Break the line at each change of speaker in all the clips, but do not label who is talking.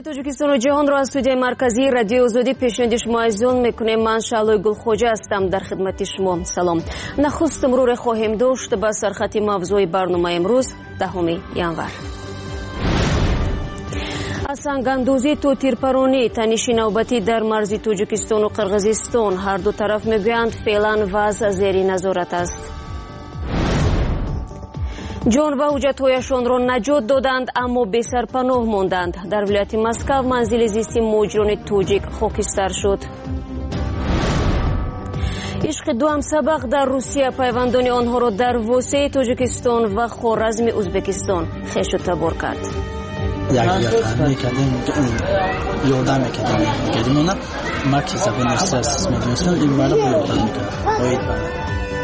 توجیکستان و جهان را از استودیوی مرکزی رادیو آزادی پیشنهاد شما عزیزان میکنیم. من شعله گلخوجه هستم در خدمت شما. سلام. نخست مرور خواهیم داشت به سرخط موضوع برنامه امروز 10 январ. از سنگ‌اندازی تو تیرپرانی تنش نوبتی در مرز توجیکستان و قرقیزستان، هر دو طرف میگویند فعلا وضع زیر نظارت است. جان و حجت‌هایشان را نجات دادند اما بی سرپناه ماندند. در ولایت مسکو منزل زیستی مهاجران توجیک خاکستر شد. عشق دوم سبق در روسیه پیوندان آنها را در واسه توجیکستان و خوارزم ازبکستان خیش و تبار کرد.
یادم میکردیم اونا مرکز زبان استرس میدونستن این بالا یادم میکرد.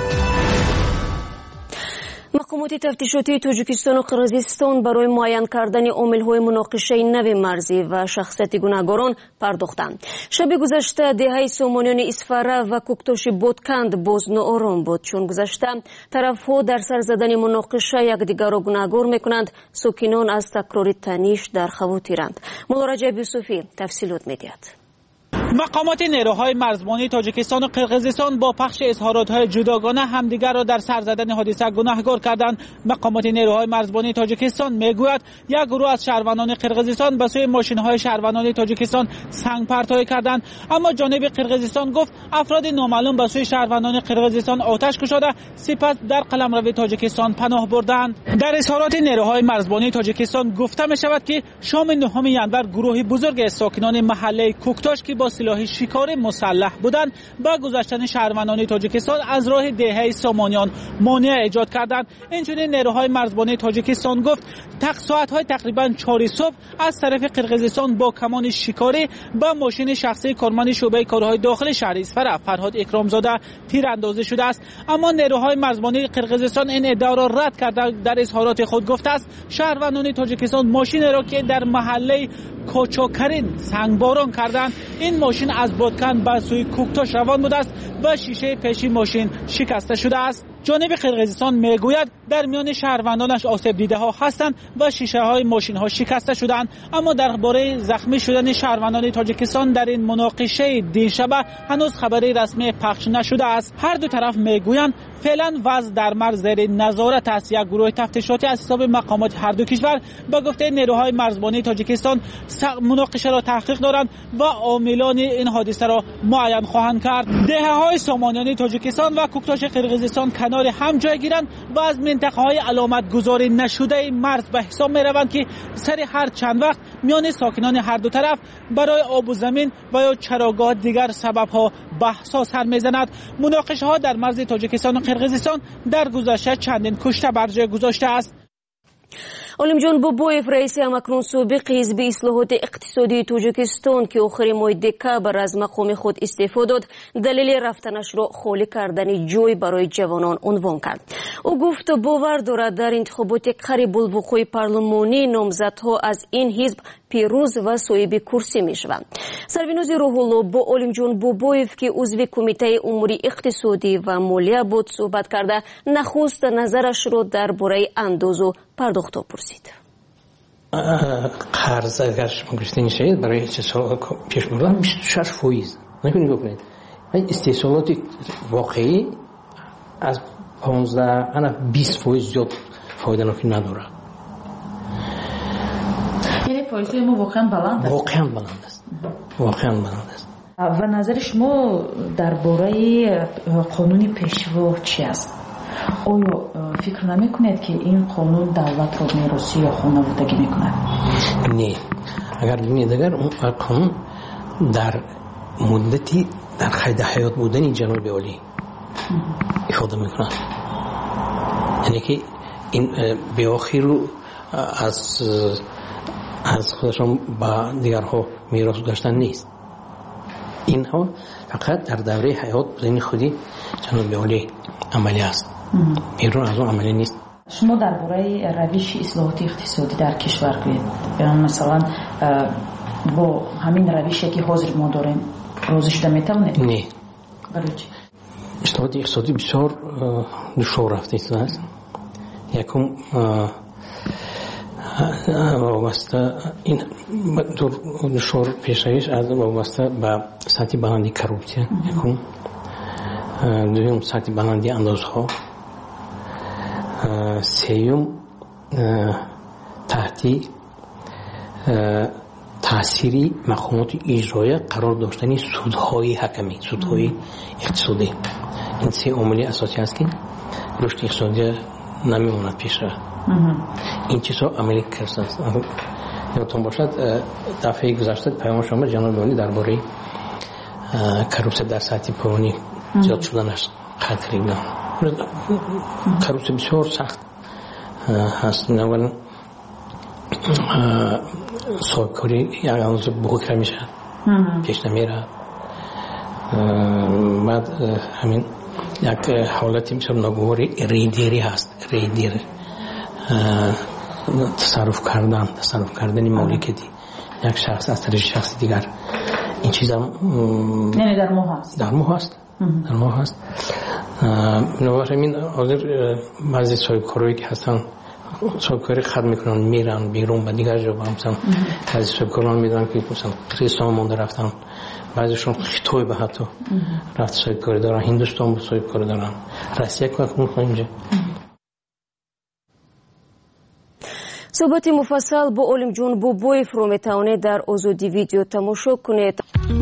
مقامات تفتیشاتی توجیکستان و قرقیزستان برای معین کردن عامل‌های مناقشه نو مرزی و شخصیت گناهکاران پرداختند. شب گذشته دهه سامانیان اسفره و کوکتاش بادکند باز ناآرام بود، چون گذشته طرف‌ها در سر زدن مناقشه یکدیگر را گناهکار می‌کنند. ساکنان از تکرار تنش در خواطرند. مولا رجب یوسفی تفصیلات می‌دهد.
مقامات نیروهای مرزبانی تاجیکستان و قرقیزستان با پخش اظهارات‌های جداگانه همدیگر را در سر زدن حادثه گناهکار کردند. مقامات نیروهای مرزبانی تاجیکستان میگوید یک گروه از شهروندان قرقیزستان به سوی ماشین‌های شهروندان تاجیکستان سنگ پرتابی کردند، اما جانب قرقیزستان گفت افراد نامعلوم به سوی شهروندان قرقیزستان آتش گشوده سپس در قلمرو تاجیکستان پناه بردند. در اظهارات نیروهای مرزبانی تاجیکستان گفته می‌شود که شام 9 январ گروهی بزرگ از ساکنان محله کوکتاش که با سلاح شکار مسلح بودند با گذشتن شهروندان تاجیکستان از راه دهه سامانیان مانع ایجاد کردند. اینچنین نیروهای مرزبانی تاجیکستان گفت ساعت‌های تقریبا 4 صبح از طرف قرقیزستان با کمان شکاری با ماشین شخصی کارمند شعبه کارهای داخل شهر اسفره فرهاد اکرامزاده تیراندازی شده است، اما نیروهای مرزبانی قرقیزستان این ادعا را رد کرده در اظهارات خود گفته است شهروندان تاجیکستان ماشین را که در محله کوچوکرین سنگباران کردند، این ماشین از بادکن به سوی کوکتاش روان بوده است و شیشه پیشی ماشین شکسته شده است. جانب قرقیزستان میگوید در میان شهروندانش آسیب دیده ها هستند و شیشه های ماشین ها شکسته شدند، اما درباره زخمی شدن شهروندان تاجیکستان در این مناقشه دیشب هنوز خبری رسمی پخش نشده است. هر دو طرف میگویند فعلا وضع در مرز زیر نظارت است. یک گروه تفتیشاتی از حساب مقامات هر دو کشور به گفته نیروهای مرزبانی تاجیکستان مناقشه را تحقیق دارند و عاملان این حادثه را معین خواهند کرد. دهه‌های سامانیان تاجیکستان و کوکتاش قرقیزستان کنار هم جای گیرند و از منطقه‌های علامت گذاری نشده مرز به حساب می‌روند که سر هر چند وقت میان ساکنان هر دو طرف برای آب و زمین و یا چراگاه دیگر سبب‌ها بحث سر می‌زند. مناقشه‌ها در مرز تاجیکستان و قرقیزستان در گذشته چندین کشته بر جای گذاشته است.
علمجان بوبویف رئیس همکنون سابق حزب اصلاحات اقتصادی توجیکستان که آخر ماه دکبر از مقام خود استعفا داد، دلیل رفتنش را خالی کردن جای برای جوانان عنوان کرد. او گفت باور دارد در انتخابات قریب الوقوع پارلمانی نامزدها از این حزب پیروز و صاحب کرسی میشوند. سربیناز روح الله با علمجان بوبویف که عضو کمیته امور اقتصادی و مالیه بود صحبت کرده، نخست نظرش را درباره انداز و پرداخت پرسید.
قرض اگر شما گرفتین شاید برای چه سال پیش بردن 26% نکنید بکنید. استحصالات واقعی از 15 انا 20% زیاد فایده نداره.
یعنی فایده ما واقعا بلند است.
واقعا بلند است.
و نظر شما درباره قانون پیشرو چی است؟ آیا فکر نمی‌کنید که این قانون دولت را میراثی یا خانوادگی می‌کند؟
نه. اگر می‌دگر اون قانون در مدتی در قید حیات بودن جناب عالی افاده می‌کند. یعنی که این به آخر رو از خودشان با دیگرها میراث داشتن نیست. اینها فقط در دوره حیات بودن خودی جناب عالی عملی است. بیرون از اون عملی نیست.
شما درباره روش اصلاحات اقتصادی در کشور گویید، مثلا با همین روشی که حاضر ما داریم راضی شده میتونید؟
نه.
برای چی؟
اصلاحات اقتصادی بسیار دشوار رفته است. یکم وابسته این دور پیشایش از وابسته به سطح بلندی کروپسیا یکم دوم سطح بلندی اندازها سیوم تحتی تأثیری مقامات اجرایی قرار داشتن سودهای حکمی سودهای اقتصادی این سه عامل اساسی است که رشد اقتصادی نمیموند پیش رو این چیزها عملی کرده است. یادتون باشد دفعه گذشته پیام شما جناب عالی درباره کروپسیا در سطح پایانی زیاد شدنش خطری دارد. کروپسیا بسیار سخت هست. اولا صاحبکاری یک اندازه بزرگتر میشه پیش نمیره. بعد همین یک حالتی میشه ناگواری ریدیری هست. ریدیر تصرف کردن مالکیتی یک شخص از طرف شخص دیگر این چیزا
یعنی در ماه هست همین حاضر بعضی صاحبکارایی که هستن صاحبکاری خرد میکنن میرن بیرون و دیگر جا مثلا بعضی صاحبکاران میدونن که مثلا 3 سال مونده رفتن بعضیشون خطوی به حتی رفت صاحبکاری دارن هندوستان صاحبکاری دارن روسیه که اینجا
صحبت مفصل با علم جون بوبویف رو میتوانید در آزادی ویدیو تماشا کنید.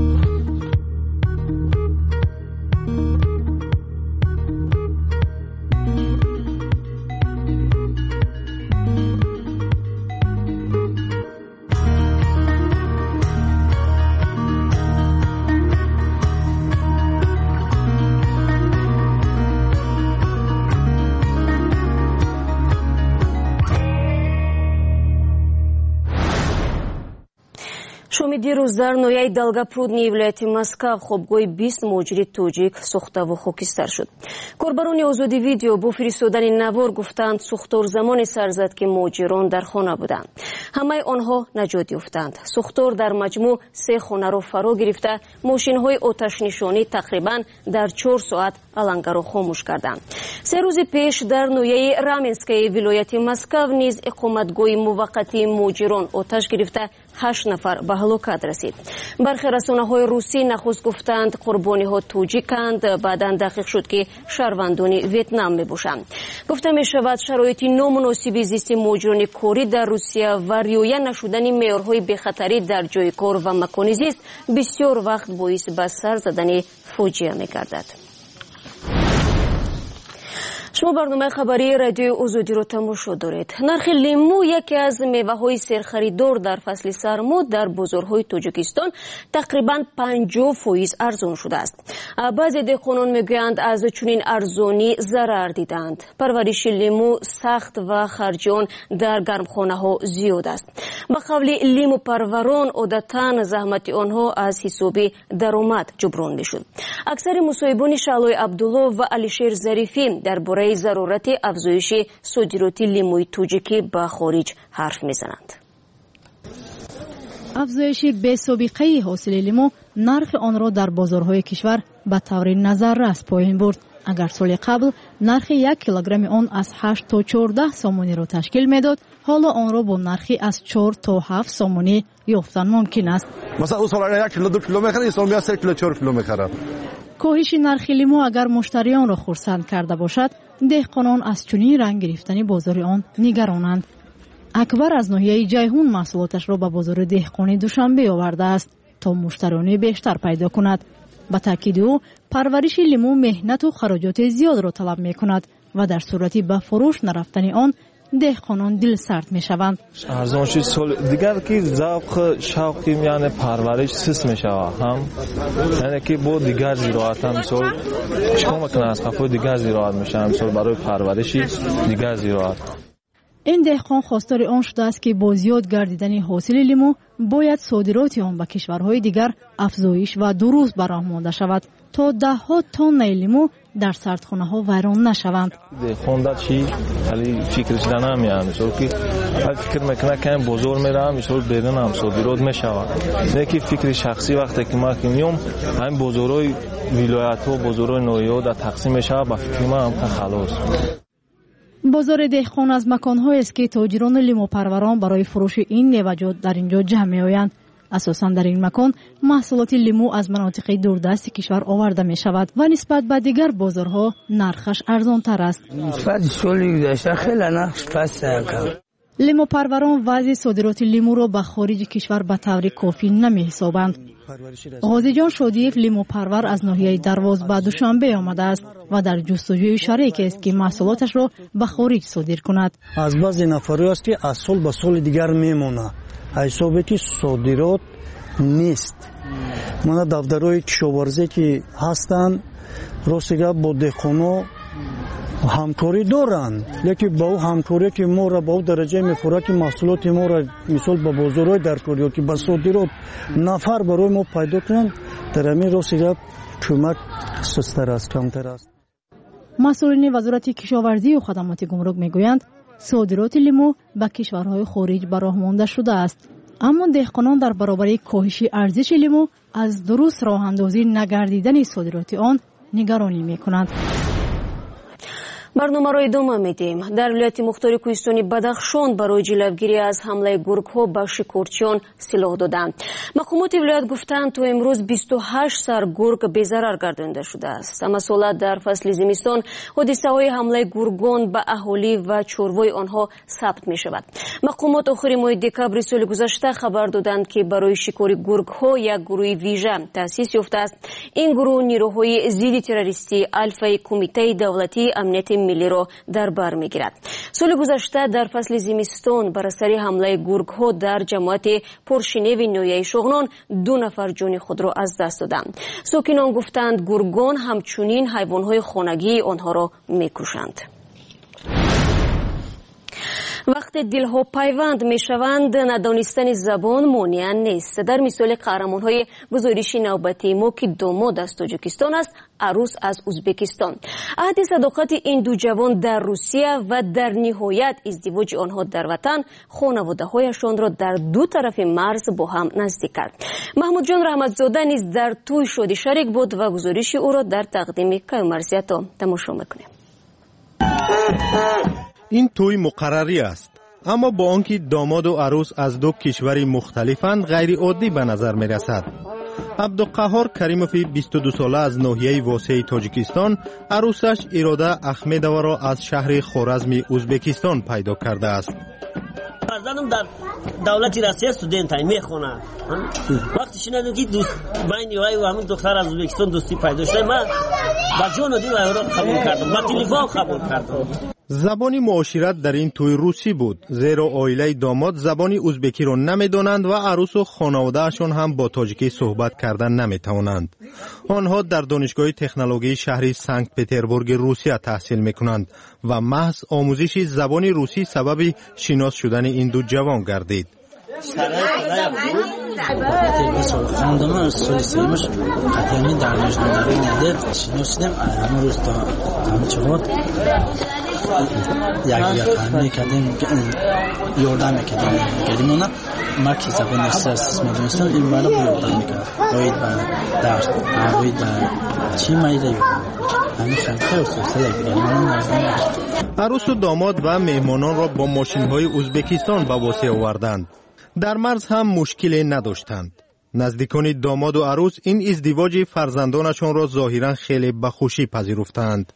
шоми дирӯз дар ноҳияи далгапрудни вилояти Москав хобгоҳи 20 муҳоҷири тоҷик сӯхтаву хокистар шуд. корбарони озоди видео бо фиристодани навор гуфтанд сӯхтор замоне сар зад ки муҳоҷирон дар хона буданд. ҳамаи онҳо наҷот ёфтанд. сӯхтор дар маҷмӯъ 3 хонаро фаро гирифта мошинҳои оташнишонӣ тақрибан дар 4 соат алангаро хомӯш карданд. 3 рӯзи пеш дар ноҳияи Раменскаи вилояти Москав низ иқоматгоҳи муваққатии муҳоҷирон оташ гирифта 8 нафар ба ҳалокат расид. бархе расонаҳои русӣ нахуст гуфтанд қурбониҳо тоҷиканд, баъдан таҳқиқ шуд ки шаҳрвандони Ветнам мебошанд. гуфта мешавад шароити номуносиби зисти муҳоҷирони корӣ дар Русия ва риоя нашудани меъёрҳои бехатарӣ дар ҷойи кор ва макони зист бисёр вақт боис ба сар задани фоҷиа мегардад. шумо барномаи хабарии радиои озодиро тамошо доред. нархи лимӯ яке аз меваҳои серхаридор дар фасли сармо дар бозорҳои Тоҷикистон тақрибан 50% арзон шудааст. баъзе деҳқонон мегӯянд аз чунин арзонӣ зарар диданд. парвариши лимӯ сахт ва харҷи он дар гармхонаҳо зиёд аст. ба қавли лимӯпарварон одатан заҳмати онҳо аз ҳисоби даромад ҷуброн мешуд. аксари мусоҳибони Шаълои Абдулло ва Алишер Зарифӣ дар бораи зарурати афзоиши содироти лимӯи тоҷикӣ ба хориҷ ҳарф мезананд.
афзоиши бесобиқаи ҳосили лимӯ нархи онро дар бозорҳои кишвар ба таври назаррас поин бурд. агар соли қабл нархи 1 килограмми он аз 8 то 14 сомониро ташкил медод, ҳоло онро бо нархи аз 4 то 7 сомонӣ ёфтан мумкин аст.
масалан он сол 1 кило 2 кило мехарад, این سال میاد 3 کیلو 4 کیلو میخرد.
коҳиши нархи лимӯ агар муштариёнро хурсанд карда бошад, деҳқонон аз чунин ранг гирифтани бозори он нигаронанд. акбар аз ноҳияи ҷайҳун маҳсулоташро ба бозори деҳқони Душанбе овардааст то муштариёни бештар пайдо кунад. ба таъкиди ӯ парвариши лимӯ меҳнату хароҷоти зиёдро талаб мекунад ва дар сурати ба фурӯш нарафтани он деҳқонон дилсард мешаванд.
арзон шуд сол дигар ки завқ шавқи яъне парвариш сист мешавад ҳам яъне ки бо дигар зироат ҳам мисол чикор мекунад аз қафои дигар зироат мешавад мисол барои парвариши дигар зироат.
ин деҳқон хостори он шудааст ки бо зиёд гардидани ҳосили лимӯ бояд содироти он ба кишварҳои дигар афзоиш ва дуруст ба роҳ монда шавад то даҳҳо тоннаи лимӯ дар сардхонаҳо вайрон нашаванд.
деҳқонда чӣ али фикриш намеяд мисол ки фикр мекунад ки бозор меравам мисол берунам содирот мешавад не ки фикри шахсӣ вақте ки ман меём ҳамин бозорҳои вилоятҳо бозорҳои ноҳияҳо дар тақсим мешавад ба фикри ман халос.
بازار دهقان از مکان‌هایی است که تاجران لیمو پروران برای فروش این میوه‌جات در اینجا جمع می‌آیند. اساساً در این مکان محصولات لیمو از مناطق دوردست کشور آورده می شود و نسبت به دیگر بازارها نرخش ارزان تر است.
نسبت سالی گذشته خیلی نرخش پست کرد.
لیمو پروران وضع صادرات لیمو را به خارج کشور به طور کافی نمی حسابند. غازی جان شادیف لیمو پرور از ناحیه درواز به دوشنبه آمده است و در جستجوی شریک است که محصولاتش را به خارج صادر کند.
از بعضی نفری است که از سال به سال دیگر میمونه. حسابی که صادرات نیست. من دفترهای کشاورزی که هستند راستگاه با دهقانا همکاری دارند، لیکن با همکاری که ما را با درجه میخوره که محصولات ما را مثال با بازارهای درکاری که با صادرات نفر برای ما پیدا کنند، در همین راستگاه کمک سستر است، کمتر است.
مسئولین وزارت کشاورزی و خدمات گمرک میگویند صادرات لیمو به کشورهای خارج به راه مانده شده است، اما دهقانان در برابر کاهش ارزش لیمو از درست راه اندازی نگردیدن صادرات آن نگرانی میکنند.
برنامه را ادامه میدیم. در ولایت مختار کوهستانی بدخشان برای جلوگیری از حمله گرگ‌ها به شکارچیان سلاح دادند. مقامات ولایت گفتند تا امروز 28 سر گرگ بی‌ضرر گردانده شده است. اما سال در فصل زمستان حادثه‌های حمله گرگان به اهالی و چروای آنها ثبت می‌شود. مقامات آخر ماه دکبر سال گذشته خبر دادند که برای شکار گرگ‌ها یک گروه ویژه تأسیس یافته است. این گروه نیروهای ضد تروریستی الفای کمیته دولتی امنیت ملی را در بر میگیرد. سال گذشته در فصل زمستان بر اثر حمله گرگ‌ها در جماعت پرشنیو نویه شغنان 2 نفر جان خود را از دست دادند. ساکنان گفتند گرگان همچنین حیوانات خانگی آنها را میکشند. وقت دلها پیوند می شوند ندانستن زبان مانع نیست. در مثال قهرمان‌های گزارش نوبتی ما که داماد از تاجیکستان است، عروس از ازبکستان. عهد صداقت این دو جوان در روسیه و در نهایت ازدواج آنها در وطن خانواده‌هایشان را در دو طرف مرز با هم نزدیک کرد. محمود جان رحمتزاده نیز در توی شادی شریک بود و گزارش او را در تقدیم کیومرزیتا تماشا می‌کنیم.
این توی مقرری است، اما با آنکه داماد و عروس از دو کشور مختلفند غیر عادی به نظر می رسد. عبدالقهار کریموفی 22 ساله از ناحیه واسع تاجیکستان عروسش اراده احمدова را از شهر خوارزم ازبکستان پیدا کرده است.
فرزندم در دولت روسیه استودنت میخونه. وقتی شنیدم که دوست بین وای و همون دختر از ازبکستان دوستی پیدا شده، من با جون و دل او را قبول کردم، با تلفن قبول کردم.
زبانی معاشرت در این توی روسی بود، زیرا عائله داماد زبانی ازبکی را نمیدانند و عروس و خانواده‌شان هم با تاجیکی صحبت کردن نمیتوانند. آنها در دانشگاه تکنولوژی شهر سنت پترزبورگ روسیه تحصیل میکنند و محض آموزش زبانی روسی سبب شناس شدن این دو جوان گردید.
خواندم سال سیمش قطعی در نجنده نده شناسیدم همون روز تا همون چهار یک قرمی کردیم یاردم میکردیم اونا ما که زبان استرس میدونستم این بالا با یاردم میکرد باید با درس باید با چی مایده همین خیلی سوسته
عروس و داماد و مهمانان را با ماشین‌های ازبکستان به واسه آوردند. در مرز هم مشکلی نداشتند. نزدیکان داماد و عروس این ازدواج فرزندانشان را ظاهرا خیلی به خوشی پذیرفتند.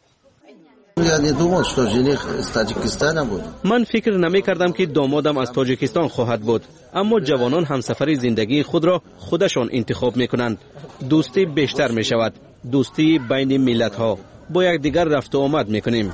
من فکر نمی کردم که دامادم از تاجیکستان خواهد بود، اما جوانان همسفر زندگی خود را خودشان انتخاب می کنند. دوستی بیشتر می شود، دوستی بین ملت ها، با یکدیگر رفت و آمد می کنیم.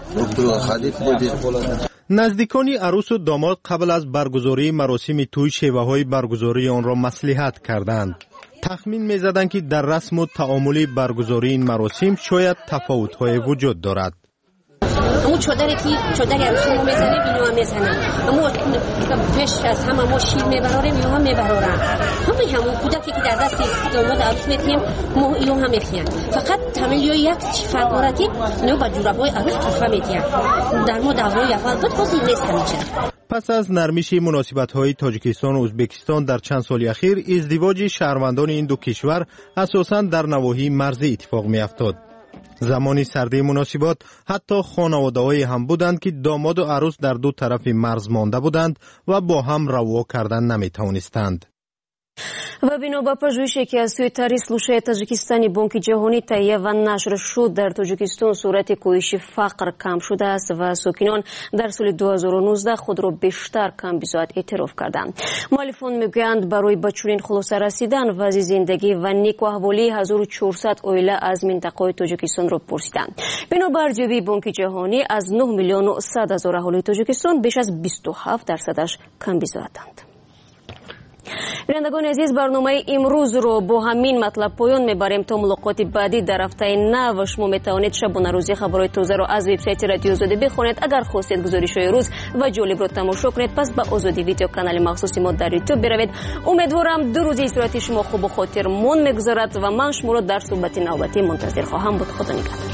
نزدیکان عروس و داماد قبل از برگزاری مراسم توی شیوه‌های برگزاری آن را مصلحت کردند. تخمین می‌زدند که در رسم و تعامل برگزاری این مراسم شاید تفاوت‌های وجود دارد.
همون چادری که چادری عروسیمو میزنه اینو هم میزنن، همون پیش از همه ما شیر میبراریم اینو هم میبرارن، همون کودکی که در دست داماد عروس میتیم ما اینو هم میخیان. فقط تملیو یک فرق داره که اینو با جورابای عروس تحفه میدین. در ما دعوای اول بود بازی نیست همیشه.
پس از نرمش مناسبت‌های تاجیکستان و ازبکستان در چند سال اخیر، ازدواج شهروندان این دو کشور اساساً در نواحی مرزی اتفاق می‌افتاد. زمانی سردی مناسبات حتی خانواده‌هایی هم بودند که داماد و عروس در دو طرف مرز مانده بودند و با هم روا کردن نمی‌توانستند.
و بنا به پژوهشی که از سوی تاریخ تاجیکستانی بانک جهانی تهیه و نشر شد، در تاجیکستان صورت کاهش فقر کم شده است و ساکنان در سال 2019 خود را بیشتر کم بیزاد اعتراف کردند. مؤلفان میگویند برای به چنین خلاصه رسیدن وضع زندگی و نیک و احوالی 1400 عائله از منطقه تاجیکستان را پرسیدند. بنا به ارزیابی بانک جهانی از 9 میلیون و 100 هزار اهالی تاجیکستان بیش از 27% کم بیزادند. بینندگان عزیز، برنامه امروز رو با همین مطلب پایان میبریم. تا ملاقات بعدی در هفته نو شما میتوانید شبانه روزی خبرهای تازه رو از وبسایت رادیو آزادی بخونید. اگر خواستید گزارش‌های روز و جالب رو تماشا کنید، پس به آزادی ویدیو کانال مخصوص ما در یوتیوب بروید. امیدوارم دو روزی صورت شما خوب و خاطرمند میگذرد و من شما رو در صحبت نوبتی منتظر خواهم بود. خدا نگهدار.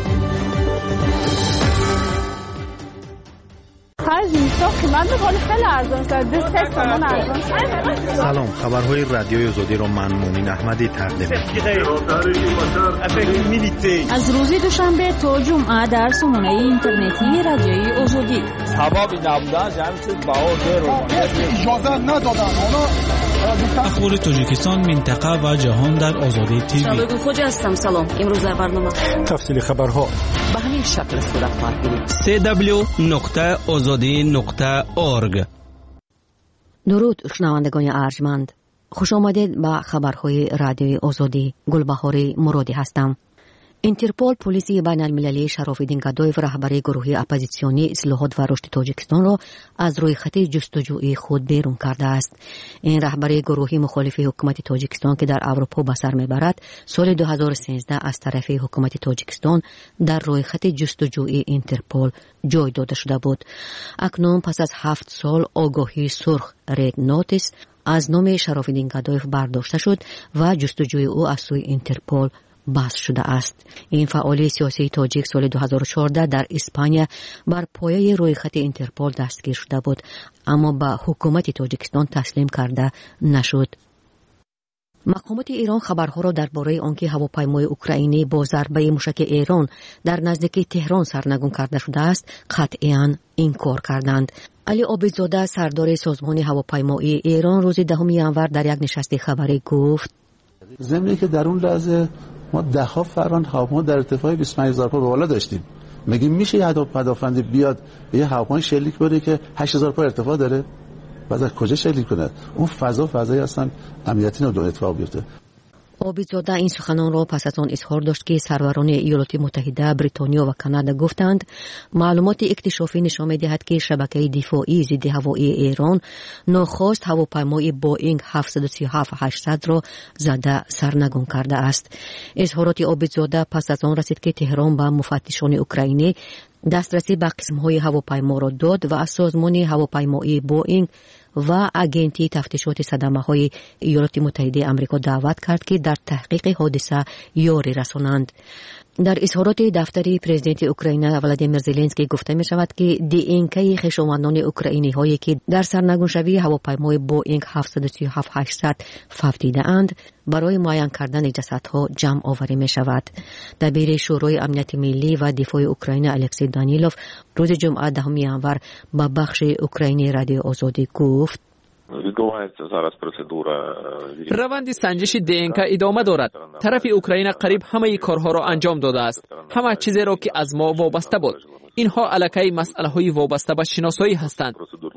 سلام، خبرهای رادیوی آزادی را من مومن احمدی تقدیم می‌کنم.
از روز دوشنبه تا جمعه در سامانه اینترنتی رادیوی آزادی.
سبب نبودن جمعی چیز
اجازه ندادن.
اخبار تاجیکستان، منطقه و جهان در آزادی تیوی.
شباب خوش هستم. سلام. امروز در برنامه
تفصیل خبرها
به همین شکل صورت خواهد گرفت.
www.azadi.org.
درود شنوندگان ارجمند، خوش آمدید به خبرهای رادیوی آزادی. گلبهار مرادی هستم. اینترپول پلیس بین المللی شراف‌الدین گدایف رهبر گروه اپوزیسیونی اصلاحات و رشد تاجیکستان را از روی خط جستجوی خود بیرون کرده است. این رهبر گروه مخالف حکومت تاجیکستان که در اروپا به سر میبرد، سال 2013 از طرف حکومت تاجیکستان در روی خط جستجوی اینترپول جای داده شده بود. اکنون پس از 7 سال آگاهی سرخ رد نوتیس از نام شراف‌الدین گدایف برداشته شد و جستجوی او از سوی اینترپول بحث شده است. این فعال سیاسی تاجیک سال 2014 در اسپانیا بر پایه روی خط اینترپول دستگیر شده بود، اما به حکومت تاجیکستان تسلیم کرده نشد. مقامات ایران خبرها را درباره آنکه هواپیمای اوکراینی با ضربه موشک ایران در نزدیکی تهران سرنگون کرده شده است قطعاً انکار کردند. علی عابدزاده سردار سازمان هواپیمایی ایران روز 10 ژانویه در یک نشست خبری گفت
ضمنی که در اون لحظه ما ده‌ها فرمان هواپیما در ارتفاع 25000 پا به بالا داشتیم. میگیم میشه یه پدافندی بیاد به یه هواپیما شلیک بده که 8000 پا ارتفاع داره؟ بعد از کجا شلیک کنه؟ اون فضایی اصلا امنیتی نداره اتفاق بیفته.
عابدزاده این سخنان را پس از آن اظهار داشت که سروران ایالات متحده، بریتانیا و کانادا گفتند معلومات اکتشافی نشان می‌دهد که شبکه دفاعی ضد هوایی ایران ناخواست هواپیمای بوئینگ 737-800 را زده سرنگون کرده است. اظهارات عابدزاده پس از آن رسید که تهران به مفتشان اوکراینی دسترسی به قسم‌های هواپیما را داد و از سازمان هواپیمایی بوئینگ و اگنتی تفتیشات صدمه‌های ایالات متحده آمریکا دعوت کرد که در تحقیق حادثه یاری رسانند. در اظهارات دفتر پرزیدنت اوکراین ولادیمیر زلنسکی گفته می شود که دی‌انکی خویشاوندان اوکراینی هایی که در سرنگون شوی هواپیمای بوئینگ 737-800 فوتیده اند برای معاین کردن جسدها جمع آوری می شود. دبیر شورای امنیت ملی و دفاع اوکراین الکسی دانیلوف روز جمعه 10 ژانویه به بخش اوکراینی رادیو آزادی گفت
روند سنجش DNK ادامه دارد. طرف اوکراین قریب همه کارها را انجام داده است. همه چیزی را که از ما وابسته بود. اینها علاقه مسئله های وابسته به شناسایی هستند.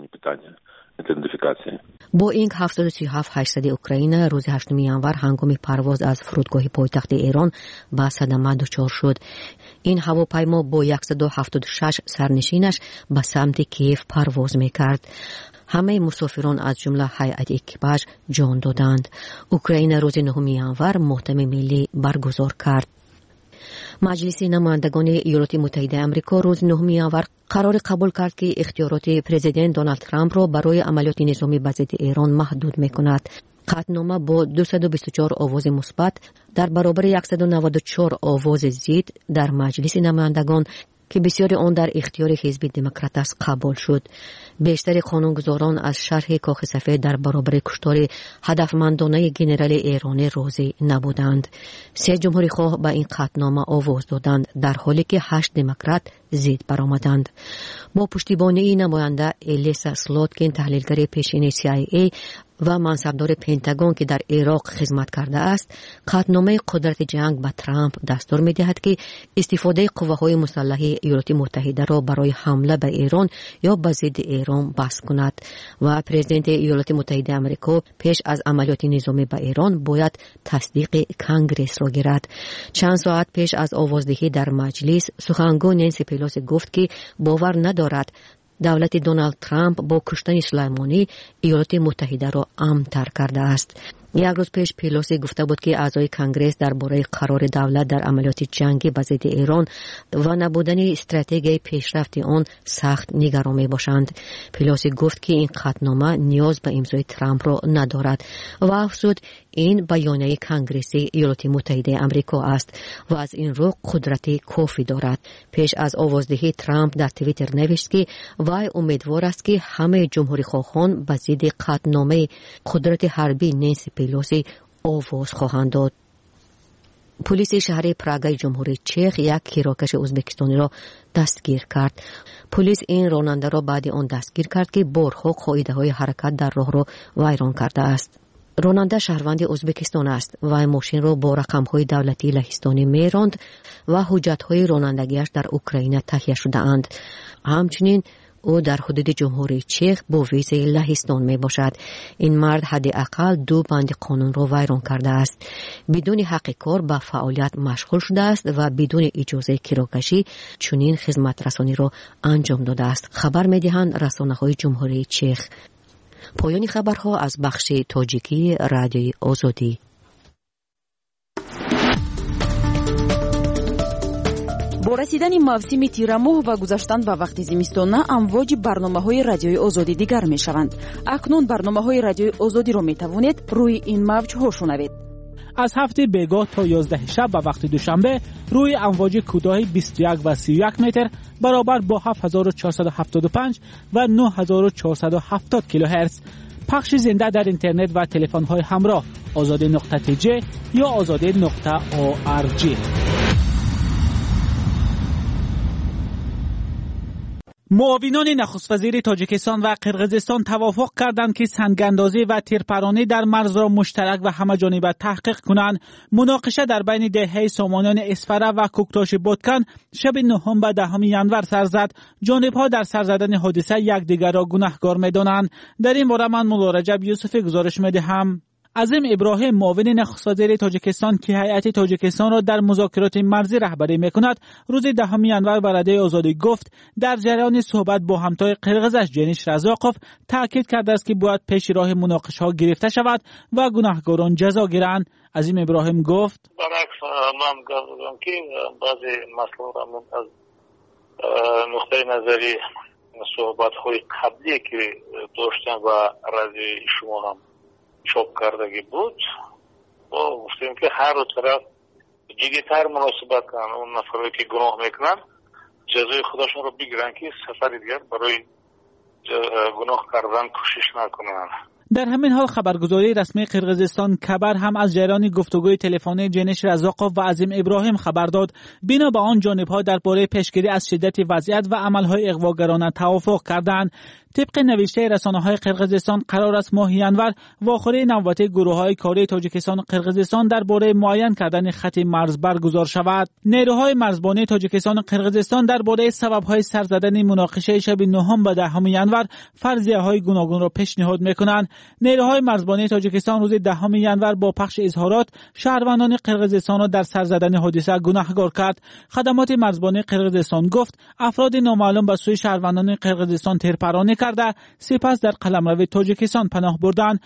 بوئینگ 737-800 اوکراین روز 8 ژانویه هنگام پرواز از فرودگاه پایتخت ایران به صدمه دچار شد. این هواپیما با 176 سرنشینش به سمت کیف پرواز می‌کرد. همه مسافران از جمله هیئت اکیپاژ جان دادند. اوکراین روز 9 ژانویه مؤتمر ملی برگزار کرد. مجلس نمایندگان ایالات متحده آمریکا روز 9 ژانویه قرار قبول کرد که اختیارات پرزیدنت دونالد ترامپ را برای عملیات نظامی به ضد ایران محدود می‌کند. قطعنامه با 224 آواز مثبت در برابر 194 آواز ضد در مجلس نمایندگان که بسیاری آن در اختیار حزب دموکرات است قبول شد. بیشتر قانونگذاران از شرح کاخ سفید در برابر کشتار هدفمندانه ژنرال ایرانی راضی نبودند. 3 جمهوری خواه به این قطعنامه آواز دادند در حالی که 8 دموکرات ضد برآمدند. با پشتیبانی نماینده الیسا سلاتکین تحلیلگر پیشین CIA و منصبدار پنتاگون که در عراق خدمت کرده است، قطعنامه قدرت جنگ به ترامپ دستور می‌دهد که استفاده قواهای مسلح ایالات متحده را برای حمله به ایران یا به ضد ایران بس کند و پرزیدنت ایالات متحده آمریکا پیش از عملیات نظامی به ایران باید تصدیق کنگرس را گیرد. چند ساعت پیش از آوازدهی در مجلس، سخنگو نانسی پلوسی گفت که باور ندارد دولت دونالد ترامپ با کشتن سلیمانی ایالات متحده را امن‌تر کرده است. یک روز پیش پلوسی گفته بود که اعضای کنگرس درباره قرار دولت در عملیات جنگی به ضد ایران و نبودن استراتژی پیشرفت آن سخت نگران می‌باشند. پلوسی گفت که این قطعنامه نیاز به امضای ترامپ را ندارد و افزود این بیانیه کنگرسی ایالات متحده آمریکا است و از این رو قدرت کافی دارد. پیش از آوازدهی ترامپ در توییتر نوشت که وی امیدوار است که همه جمهوری خواهان به ضد قطعنامه قدرت حربی نانسی پلوسی آواز خواهند داد. پلیس شهر پراگ جمهوری چک یک کیراکش ازبکستانی را دستگیر کرد. پلیس این راننده را بعد آن دستگیر کرد که بارها قاعده‌های حرکت در راه را ویران کرده است. راننده شهروند ازبکستان است و ماشین را با رقم‌های دولتی لهستانی می‌راند و حجت‌های رانندگیش در اوکراین تهیه شده اند. همچنین او در حدود جمهوری چک با ویزای لهستان می باشد. این مرد حداقل 2 بند قانون را ویران کرده است. بدون حق کار به فعالیت مشغول شده است و بدون اجازه کیراکشی چنین خدمت رسانی را انجام داده است. خبر می دهند رسانه‌های جمهوری چک. پایان خبرها از بخش تاجیکی رادیوی آزادی.
با رسیدن موسم تیر ماه و گذشتن به وقت زمستان، امواج برنامه‌های رادیوی آزادی دیگر می‌شوند. اکنون برنامه‌های رادیوی آزادی را می‌توانید روی این موج‌ها شنوید.
از هفته بیگاه تا 11 شب به وقت دوشنبه روی امواج کوتاه 21 و 31 متر برابر با 7475 و 9470 کیلوهرتز. پخش زنده در اینترنت و تلفن‌های همراه azadi.tj یا azadi.org. معاونان نخست وزیر تاجیکستان و قرقیزستان توافق کردند که سنگ‌اندازی و تیرپرانی در مرز را مشترک و همه‌جانبه تحقیق کنند. مناقشه در بین دهه سامانیان اسفره و کوکتاش بادکن شب 9 و 10 ژانویه سر زد. جانب‌ها در سر زدن حادثه یکدیگر را گناهکار می‌دانند. در این باره من مولا رجب یوسفی گزارش می‌دهم. عظیم ابراهیم معاون نخست وزیر تاجیکستان که هیئت تاجیکستان را در مذاکرات مرزی رهبری می‌کند، روز 10 ژانویه به رادیوی آزادی گفت در جریان صحبت با همتای قرقیزش جنیش رزاقوف تاکید کرده است که باید پیش راه مناقشه‌ها گرفته شود و گناهکاران جزا گیرند. عظیم ابراهیم گفت
برعکس من گفتم که بعضی مسائل از نقطه نظری صحبت‌های قبلی که داشتن و رادیوی شما هم چوب کردگی بود و گفتیم که هر طرف جدی‌تر مناسبت کنن. اون نفرایی که گناه میکنن جزای خودشون رو بگیرن که سفر دیگر برای گناه کردن کوشش نکنن.
در همین حال خبرگزاری رسمی قرقیزستان کبر هم از جریان گفتگوی تلفنی جنیش رزاقوف و عظیم ابراهیم خبر داد. بنا به آن جانب‌ها درباره پیشگیری از شدت وضعیت و عمل‌های اغواگرانه توافق کردند. طبق نوشته رسانه‌های قرقیزستان قرار است ماه ژانویه واخره نوبت گروه‌های کاری تاجیکستان و قرقیزستان درباره معین کردن خط مرز برگزار شود. نیروهای مرزبانی تاجیکستان و قرقیزستان درباره سبب‌های سر زدن مناقشه شب 9 و 10 ژانویه فرضیه‌های گوناگون را پیشنهاد می‌کنند. نیروهای مرزبانی تاجیکستان روز 10 ژانویه با پخش اظهارات شهروندان قرقیزستان را در سر زدن حادثه گناهکار کرد. خدمات مرزبانی قرقیزستان گفت افراد نامعلوم به سوی شهروندان قرقیزستان تیرپرانی کرده سپس در قلمرو تاجیکستان پناه بردند.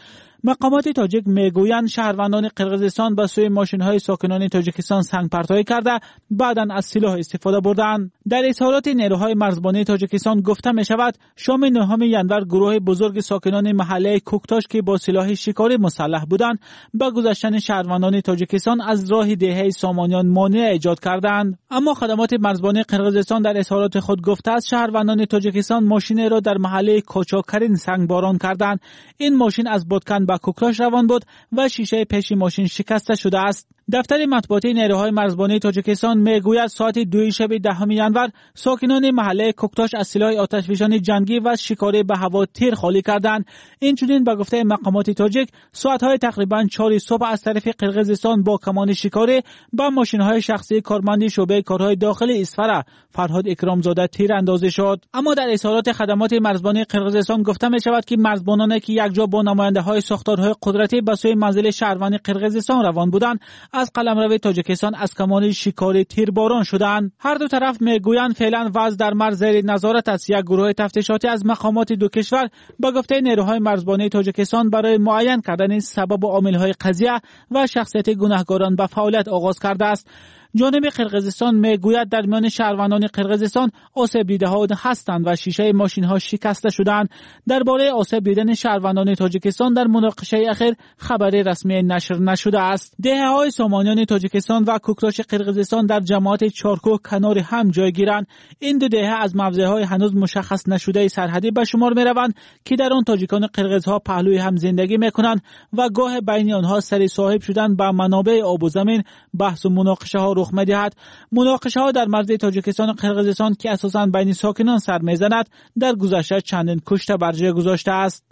مقامات تاجیک میگویند شهروندان قرقیزستان به سوی ماشین‌های ساکنان تاجیکستان سنگ‌پرتایی کرده بعداً از سلاح استفاده بردند. در اظهارات نیروهای مرزبانی تاجیکستان گفته می‌شود شام 9 ژانویه گروه بزرگ ساکنان محله کوکتاش که با سلاح شکاری مسلح بودند به گذشتن شهروندان تاجیکستان از راه دهه سامانیان مانع ایجاد کردند. اما خدمات مرزبانی قرقیزستان در اظهارات خود گفته است شهروندان تاجیکستان ماشین را در محله کوچاکرین سنگباران کردند. این ماشین از بادکن به کوکتاش روان بود و شیشه پیش ماشین شکسته شده است. دفتر مطبوعاتی نیروهای مرزبانی تاجیکستان میگوید ساعت 2 شب 10 ژانویه ساکنان محله کوکتاش از سلاح آتشفشانی جنگی و شکاری به هوا تیر خالی کردند. اینچنین به گفته مقامات تاجیک ساعت‌های تقریباً 4 صبح از طرف قرقیزستان با کمان شکاری به ماشین‌های شخصی کارمند شعبه کارهای داخلی اسفره فرهاد اکرامزاده تیر اندازی شد. اما در اظهارات خدمات مرزبانی قرقیزستان گفته می‌شود که مرزبانانی که یکجا با نماینده‌های ساختارهای قدرتی به سوی منزل شهروند قرقیزستان روان بودند از قلمرو تاجیکستان از کمان شکاری تیرباران شدند. هر دو طرف میگویند فعلا وضع در مرز زیر نظارت است. یک گروه تفتیشاتی از مقامات دو کشور با گفته نیروهای مرزبانی تاجیکستان برای معین کردن سبب و عامل‌های قضیه و شخصیت گناهکاران به فعالیت آغاز کرده است. جانب قرقیزستان میگوید در میان شهروندان قرقیزستان آسیب دیده‌ها هستند و شیشه ماشین‌ها شکسته شدند. درباره آسیب دیدن شهروندان تاجیکستان در مناقشه اخیر خبری رسمی نشر نشده است. دهه‌های سامانیان تاجیکستان و کوکتاش قرقیزستان در جماعت چارکوه کنار هم جایگیرند. این دو دهه از موضع‌های هنوز مشخص نشده سرحدی به شمار می‌روند که در آن تاجیکان قرقیزها پهلوی هم زندگی می‌کنند و گاه بین آنها سری صاحب شدن به منابع آب و زمین بحث و مناقشه‌ها رخ می‌دهد. مناقشه‌ها در مرز تاجیکستان و قرقیزستان که اساساً بین ساکنان سر می‌زند در گذشته چندین کشته بر جای گذاشته است.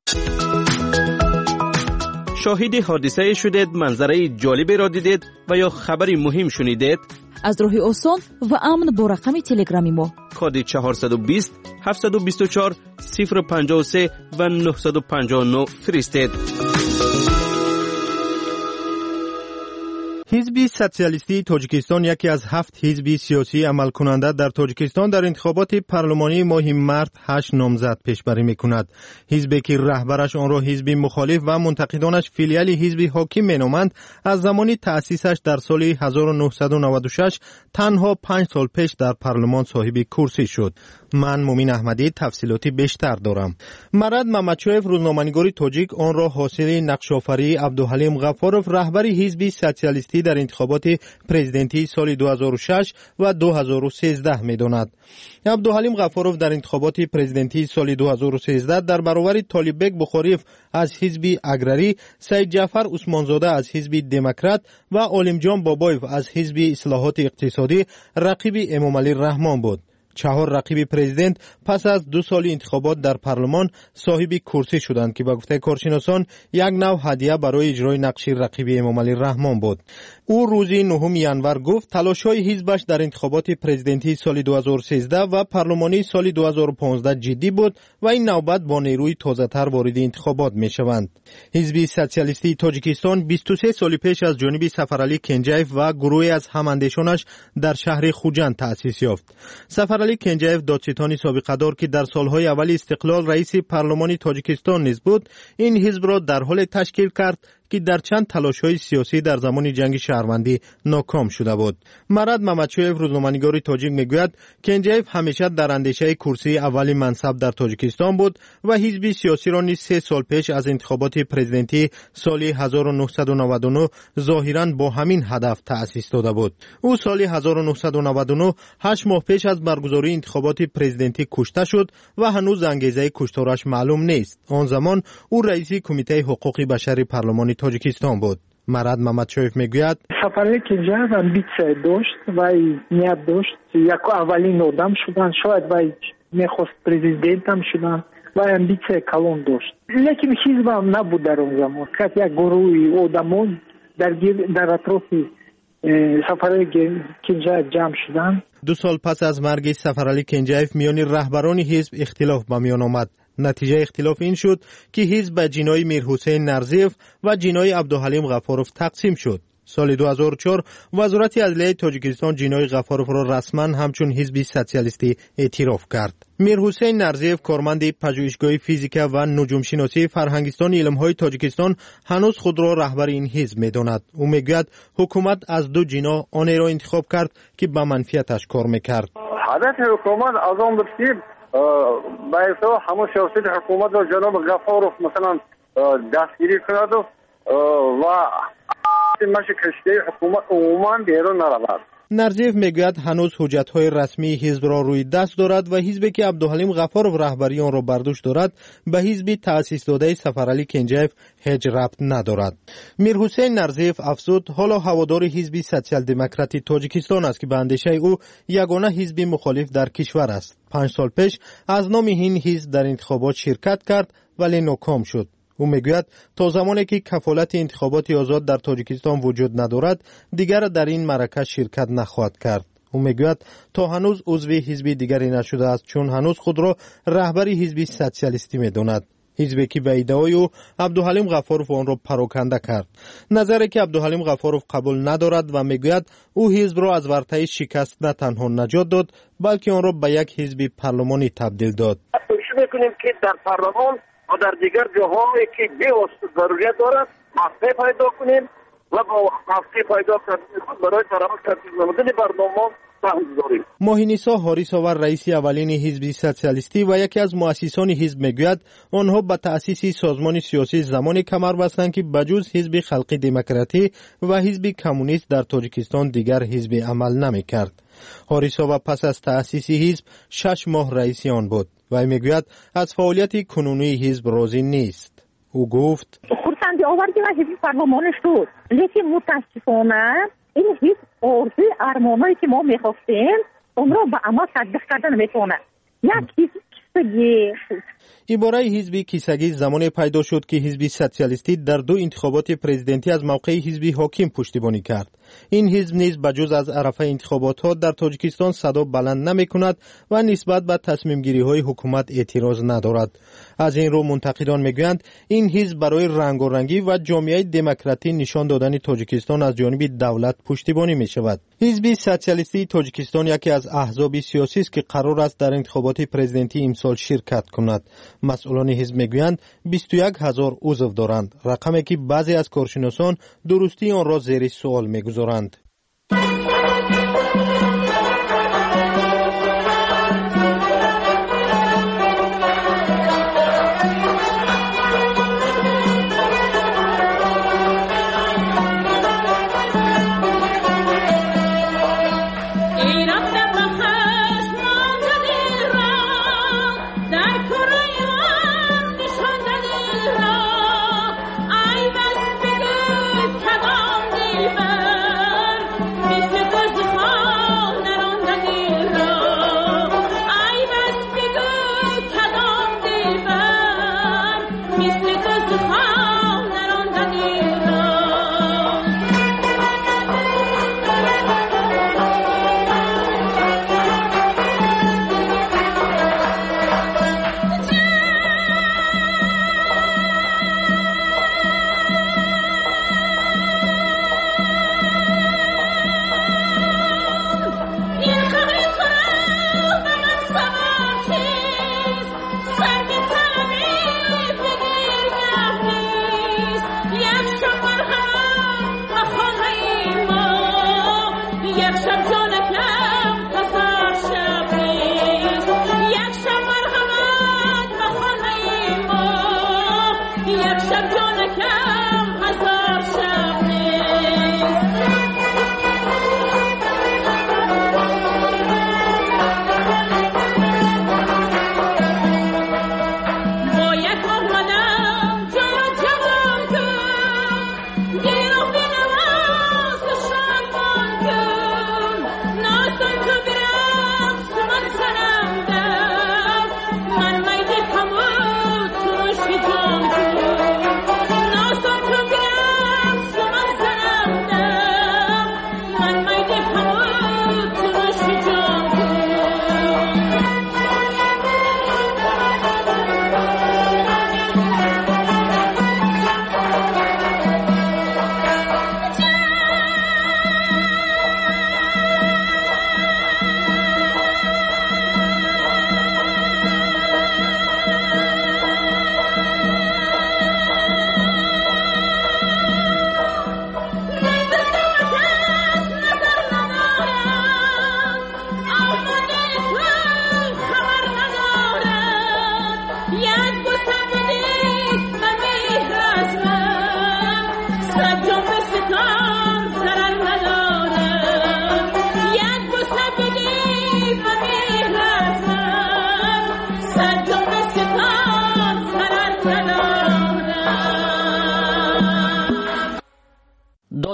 شاهد حادثه شدید، منظره جالبی را دیدید و یا خبری مهم شنیدید؟
از راه آسان و امن با رقم تلگرامی ما
کد 420 724 053 و 959 فرستید.
حزب سوسیالیستی تاجیکستان یکی از 7 حزب سیاسی عمل کننده در تاجیکستان در انتخابات پارلمانی ماه مارس 8 نامزد پیشبری می‌کند. حزبی که رهبرش آن را حزب مخالف و منتقدانش فیلیال حزب حاکم مینامند از زمان تأسیسش در سال 1996 تنها 5 سال پیش در پارلمان صاحب کرسی شد. من مومین احمدی تفصیلاتی بیشتر دارم. مراد ممدچویف روزنامه‌نگار تاجیک آن را حاصل نقش‌آفری عبدالحلیم غفارов رهبر حزب سوسیالیستی در انتخابات پرزیدنتی سال 2006 و 2013 می‌داند. عبدالحلیم غفارov در انتخابات پرزیدنتی سال 2013 در برابر طالبک بخاریف از حزب اگراری، سید جعفر عثمانزاده از حزب دموکرات و عالمجان بابایف از حزب اصلاحات اقتصادی رقیب امامعلی رحمان بود. 4 رقیب پرزیدنت پس از 2 سال انتخابات در پارلمان صاحب کرسی شدند که با گفته کارشناسان یک نوع هدیه برای اجرای نقش رقیب امامعلی رحمان بود. او روز 9 ژانویه گفت تلاش‌های حزبش در انتخابات پرزیدنتی سال 2013 و پارلمانی سال 2015 جدی بود و این نوبت با نیروی تازه‌تر وارد انتخابات می‌شوند. حزب سوسیالیستی تاجیکستان 23 سال پیش از جانب سفرعلی کنجایف و گروهی از هماندیشانش در شهر خوجند تأسیس یافت. سفرعلی کنجایف دادستانی سابقه‌دار که در سالهای اول استقلال رئیس پارلمان تاجیکستان نیز بود، این حزب را در حال تشکیل کرد که در چند تلاش‌های سیاسی در زمان جنگ شهروندی ناکام شده بود. مراد ممدچویف روزنامه‌نگار تاجیک میگوید کنجایف همیشه در اندیشه کرسی اول منصب در تاجیکستان بود و حزب سیاسی را نیز 3 سال پیش از انتخابات پرزیدنتی سال 1999 ظاهراً با همین هدف تأسیس داده بود. او سال 1999 8 ماه پیش از برگزاری انتخابات پرزیدنتی کشته شد و هنوز انگیزه کشتارش معلوم نیست. آن زمان او رئیس کمیته حقوق بشر پارلمان تاجیکستان بود. مراد ممدچویف میگوید
سفرعلی کنجایف амбиция داشت و نیت داشت یک اولین آدم شدن، شاید و میخواست پرزیدنت هم شدن و амбиция کلان داشت، لیکن حزب هم نبود در اون زمان. یک گروه آدمان در اطراف سفرعلی کنجایف جمع شدن.
2 سال پس از مرگ سفرعلی کنجایف میان رهبران حزب اختلاف به میان آمد. نتیجه اختلاف این شد که حزب به جنای میرحسین نرزیف و جنای عبدالحلیم غفارov تقسیم شد. سال 2004 وزارت عدلیه تاجیکستان جینای غفارов را رسما همچون حزب سوسیالیستی اعتراف کرد. میرحسین نرزیف کارمند پژوهشگاه فیزیکا و نجومشناسی فرهنگستان علمهای تاجیکستان هنوز خود را رهبر این حزب می‌داند. او میگوید حکومت از دو جینا آنی را انتخاب کرد که به منفعتش کار میکرد.
هدف حکومت از آن بود که باعث همون سیاست حکومت را جناب غفارov مثلا دستگیری کند و مشه کشتی حکومت عموما بیرون نرود.
نرزیف میگوید هنوز حجت‌های رسمی حزب را روی دست دارد و حزبی که عبدالحلیم غفارov رهبری آن را بر دوش دارد به حزب تأسیس داده سفرعلی کنجایف هیچ ربط ندارد. میرحسین نرزیف افزود حالا هوادار حزب سوسیال دموکراتی تاجیکستان است که به اندیشه او یگانه حزب مخالف در کشور است. 5 سال پیش از نام این حزب در انتخابات شرکت کرد ولی ناکام شد. او میگوید تا زمانی که کفالت انتخابات آزاد در تاجیکستان وجود ندارد دیگر در این معرکه شرکت نخواهد کرد. او میگوید تا هنوز عضو حزب دیگری نشده است چون هنوز خود را رهبر حزب سوسیالیستی میداند. حزبی که به ادعای او عبدالحلیم غفارov آن را پراکنده کرد. نظری که عبدالحلیم غفارov قبول ندارد و میگوید او حزب را از ورطه شکست نه تنها نجات داد بلکه آن را به یک حزب پارلمانی تبدیل داد.
کوشش میکنیم که در پارلمان و در دیگر جاهایی که به ضروریت دارد موقع پیدا کنیم و با موقع پیدا کردن برای ترتیب نمودن برنامه سهم داریم.
ماهینیسا هاریساور رئیس اولین حزب سوسیالیستی و یکی از مؤسسان حزب میگوید آنها به تأسیس سازمان سیاسی زمانی کمر بستند که بجز حزب خلقی دموکراتی و حزب کمونیست در تاجیکستان دیگر حزب عمل نمیکرد. هاریساوا پس از تأسیس حزب 6 ماه رئیس آن بود و میگوید از فعالیت کنونی حزب راضی نیست. او گفت
خورسندی آوردی و حزب پارلمان شد لیکن متاسفانه این حزب آرزوی ارمانایی که ما میخواستیم اون را به عمل تطبیق کردن نمیتونه. یک حزب کیسگی شد.
عباره حزب کیسگی زمانی پیدا شد که حزب سوسیالیستی در 2 انتخابات پرزیدنتی از موقع حزب حاکم پشتیبانی کرد. این حزب نیز بجز از عرفه انتخابات ها در تاجیکستان صدا بلند نمی کند و نسبت به تصمیم گیری های حکومت اعتراض ندارد. از این رو منتقدان میگویند این حزب برای رنگارنگی و جامعه دموکراتی نشان دادن تاجیکستان از جانب دولت پشتیبانی می شود. حزب سوسیالیستی تاجیکستان یکی از احزاب سیاسی است که قرار است در انتخابات پرزیدنتی امسال شرکت کند. مسئولان حزب میگویند 21,000 عضو دارند، رقمی که بعضی از کارشناسان درستی آن را زیر سوال میگذارند.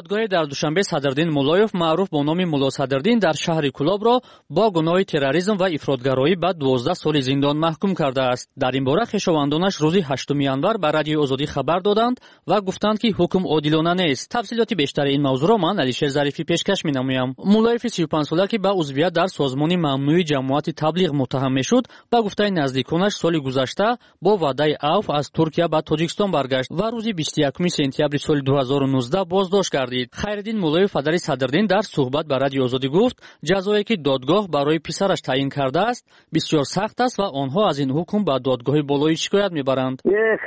دادگاه در دوشنبه صدرالدین مولایف معروف با نام مولا صدرالدین در شهر کلاب را با گناه تروریسم و افراطگرایی به 12 سال زندان محکوم کرده است. در این باره خویشاوندانش روزی 8 январ به رادیوی آزادی خبر دادند و گفتند که حکم عادلانه نیست. تفصیلات بیشتر این موضوع را من علیشیر ظریفی پیشکش می‌نمایم. مولایف 35 ساله که به عضویت در سازمان ممنوع جماعت تبلیغ متهم میشد، به گفته نزدیکانش سال گذشته با وعده عفو از ترکیه به تاجیکستان برگشت و روزی 21 سپتامبر سال 2019 بازداشت گردید. خیرالدین مولایف پدر صدرالدین در صحبت با رادیو آزادی گفت جزایی که دادگاه برای پسرش تعیین کرده است بسیار سخت است و آنها از این حکم به دادگاه بالایی شکایت میبرند.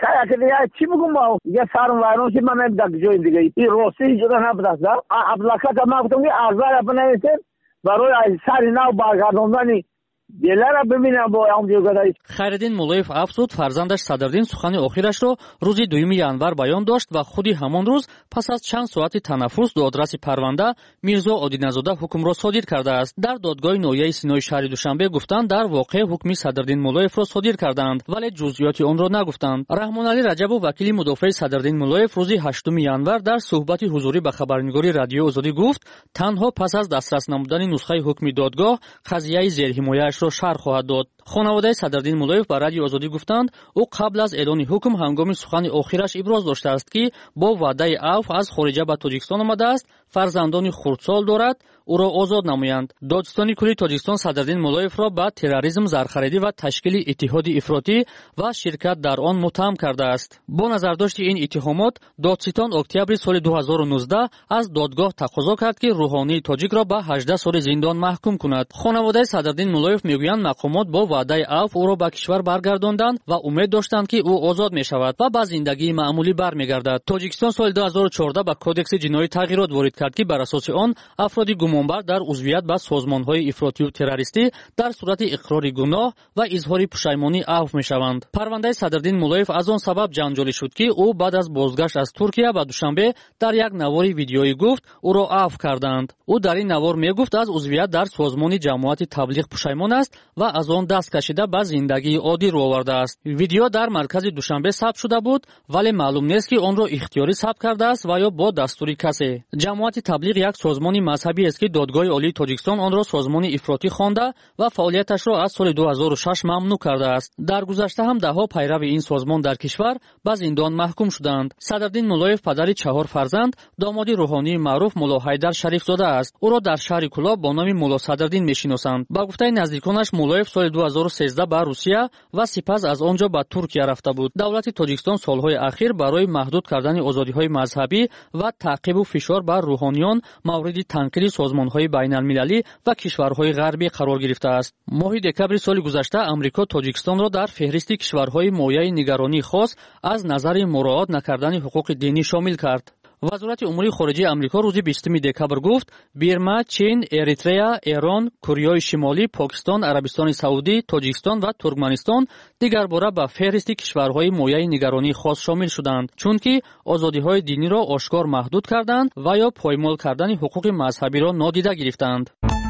چی بگم با یه سرم وارون که من در جای دیگه این روسی جدا نبوده. ابلاکات ما گفتم که ارزای اپنایسته برای سری نو برگردوندنی دیلر ببینم با هم دیگه.
خیرالدین مولایف افزود فرزندش صدرالدین سخن آخرش را روزی 2 январ بیان داشت و خودی همان روز پس از چند ساعت تنفس دادرس پرونده میرزا عادینزاده حکم را صادر کرده است. در دادگاه نویه سینای شهر دوشنبه گفتند در واقع حکم صدرالدین مولایف را صادر کردند ولی جزئیات آن را نگفتند. رحمان علی رجبو وکیل مدافع صدرالدین مولایف روزی 8 январ در صحبت حضوری به خبرنگاری رادیو آزادی گفت تنها پس از دسترس نمودن نسخه حکم دادگاه قضیه زیرحمایه‌اش را شرح خواهد داد. خانواده صدرالدین مولایف به رادیو آزادی گفتند او قبل از اعلان حکم هنگام سخن آخرش ابراز داشته است که با وعده عفو از خارجه به تاجیکستان آمده است، فرزندانی خردسال دارد، او را آزاد نمایند. دادستانی کلی تاجیکستان صدرالدین مولایف را به تروریسم، زرخریدی و تشکیل اتحاد افراطی و شرکت در آن متهم کرده است. با نظرداشت این اتهامات دادستان اکتبر سال 2019 از دادگاه تقاضا کرد که روحانی تاجیک را به 18 سال زندان محکوم کند. خانواده صدرالدین مولایف میگویند مقامات با وعده عفو او را به کشور برگرداندند و امید داشتند که او آزاد میشود و به زندگی معمولی برمیگردد. تاجیکستان سال 2014 به کودکس جنایی تغییرات وارد کرد که بر اساس آن افرادی گمانبر در عضویت به سازمان‌های افراطی و تروریستی در صورت اقرار گناه و اظهار پشیمانی عفو میشوند. پرونده صدرالدین مولایف از آن سبب جنجالی شد که او بعد از بازگشت از ترکیه به دوشنبه در یک نوار ویدیویی گفت او را عفو کردند. او در این نوار میگفت از عضویت در سازمان جماعت تبلیغ پشیمان است و از آن دست کشیده به زندگی عادی رو آورده است. ویدیو در مرکز دوشنبه ثبت شده بود ولی معلوم نیست که آن را اختیاری ثبت کرده است و یا با دستور کسی. جماعت تبلیغ یک سازمان مذهبی است که دادگاه عالی تاجیکستان آن را سازمان افراطی خوانده و فعالیتش را از سال 2006 ممنوع کرده است. در گذشته هم دهها پیرو این سازمان در کشور به زندان محکوم شدند. صدرالدین مولایف پدر 4 فرزند، داماد روحانی معروف مولا حیدر شریف زاده است. او را در شهر کلاب با نام مولا صدرالدین میشناسند. با گفته نزدیکانش مولایف سال 2013 به روسیه و سپس از آنجا به ترکیه رفته بود. دولت تاجیکستان سالهای اخیر برای محدود کردن آزادی‌های مذهبی و تعقیب و فشار بر روحانیان مورد تنقید سازمان‌های بین‌المللی و کشورهای غربی قرار گرفته است. ماه دکبر سال گذشته آمریکا تاجیکستان را در فهرست کشورهای مایه نگرانی خاص از نظر مراعات نکردن حقوق دینی شامل کرد. وزارت امور خارجه آمریکا روز 20 دکبر گفت برما، چین، اریتریا، ایران، کره شمالی، پاکستان، عربستان سعودی، تاجیکستان و ترکمنستان دیگر باره به فهرست کشورهای مایه نگرانی خاص شامل شدند چون که آزادی‌های دینی را آشکار محدود کردند و یا پایمال کردن حقوق مذهبی را نادیده گرفتند.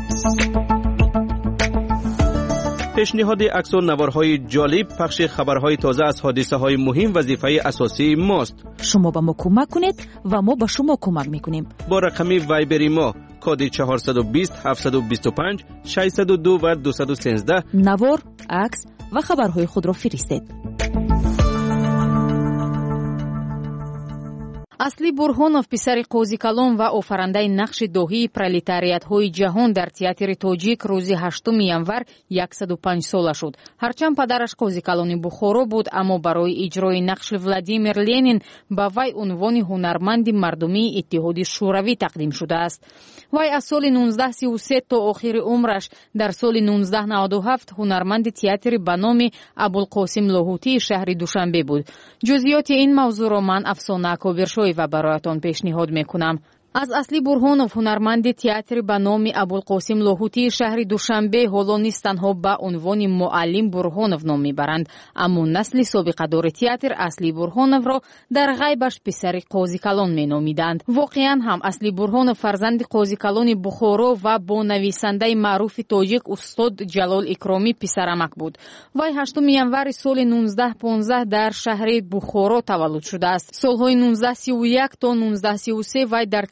پیشنهاد عکس و نوارهای جالب، پخش خبرهای تازه از حادثه‌های مهم وظیفه اساسی ماست.
شما به ما کمک کنید و ما به شما کمک میکنیم.
با رقم وایبری ما کد 420 725 602 و 213
نوار، عکس و خبرهای خود را فرستید.
اصلی برهانов پسر قاضی کلان و آفرنده نقش داهی پرولتاریات‌های جهان در تئاتر تاجیک روزی 8 январ 105 ساله شد. هرچند پدرش قاضی کلان بخارا بود اما برای اجرای نقش ولادیمیر لنین به وی عنوان هنرمند مردمی اتحاد شوروی تقدیم شده است. وی از سال 1933 تا آخر عمرش در سال 1997 هنرمند تئاتر به نام ابوالقاسم لاهوتی شهر دوشنبه بود. جزئیات این موضوع را من افسانه اکابر و برایتان پیشنهاد میکنم. از اصلی برهانов هنرمند تئاتر به نام ابوالقاسم لاهوتی شهر دوشنبه حالا نیز تنها به عنوان معلم برهانov نام میبرند اما نسل سابقه دار تئاتر اصلی برهانov را در غیبش پسر قاضی کلان مینامیدند. واقعا هم اصلی برهانov فرزند قاضی کلان بخارا و با نویسنده معروف تاجیک استاد جلال اکرامی پسرعمک بود. وی 8 январ سال 1915 در شهر بخارا تولد شده است. سالهای 1931 تا 1933 وی در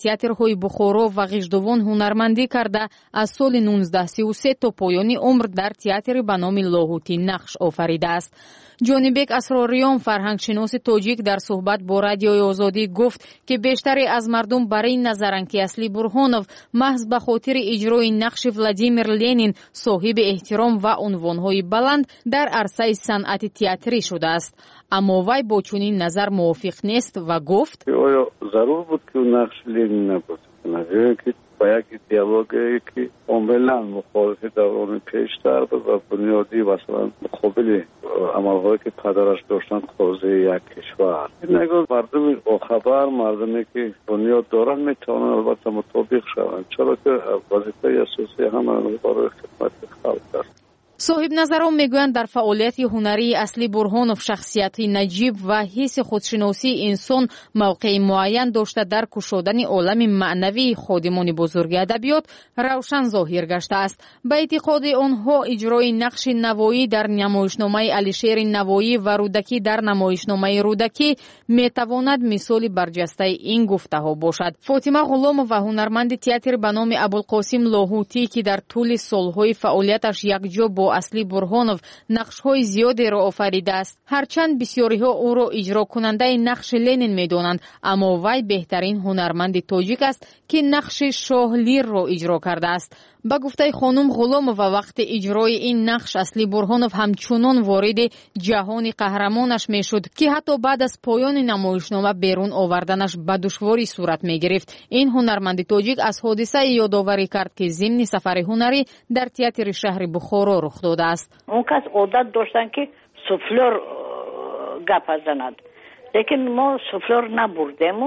театрҳои Бухоро ва Ғиждувон ҳунармандӣ карда, аз соли 1933 то поёни умр дар театри ба номи Лоҳутӣ нақш офаридааст. ҷонибек Асрориён, фарҳангшиноси тоҷик, дар суҳбат бо Радиои Озодӣ гуфт, ки бештаре аз мардум бар ин назаранд, ки Аслӣ Бурҳонов маҳз ба хотири иҷрои нақши Владимир Ленин соҳиби эҳтиром ва унвонҳои баланд дар арсаи санъати театрӣ шудааст. аммо вай бо чунин назар мувофиқ нест ва гуфт:
оё зарур буд ки нақши Ленин набозӣ кунад, ки با یک ایدئولوژی که کاملا مخالف دوران پیشتر بود و بنیادی مثلا مقابل عملهایی که پدرش داشتن توسعه یک کشور. نگاه مردم با خبر، مردمی که بنیاد دارن میتونن البته مطابق شوند، چرا که وظیفه اساسی همه برای خدمت خلق است.
صاحب نظران میگویند در فعالیت هنری اصلی برهانوف شخصیتی نجیب و حس خودشناسی انسان موقع معین داشته در کشودن عالم معنوی خادمان بزرگ ادبیات روشن ظاهر گشته است. به اعتقاد آنها اجرای نقش نوایی در نمایشنامه علیشیر نوایی و رودکی در نمایشنامه رودکی میتواند مثال برجسته این گفته ها باشد. فاطمه غلام و هنرمند تئاتر به نام ابوالقاسم لاهوتی که در طول سالهای فعالیتش یکجا با اصلی برهانوف نقش‌های زیادی را آفریده است. هرچند بسیاری‌ها او را اجرا کننده نقش لنین می‌دانند، اما وی بهترین هنرمند تاجیک است که نقش شاه لیر را اجرا کرده است. با گفته خانم غلاموف وقت اجرای این نقش اصلی برهانوف همچنان وارد جهان قهرمانش میشد که حتی بعد از پایان نمایشنامه بیرون آوردنش به دشواری صورت میگرفت. این هنرمند تاجیک از حادثه یادآوری کرد که ضمن سفر هنری در تئاتر شهر بخارا رخ داده است.
اون کس عادت داشتن که سوفلور گپ بزنند، لیکن ما سوفلور نبردیم و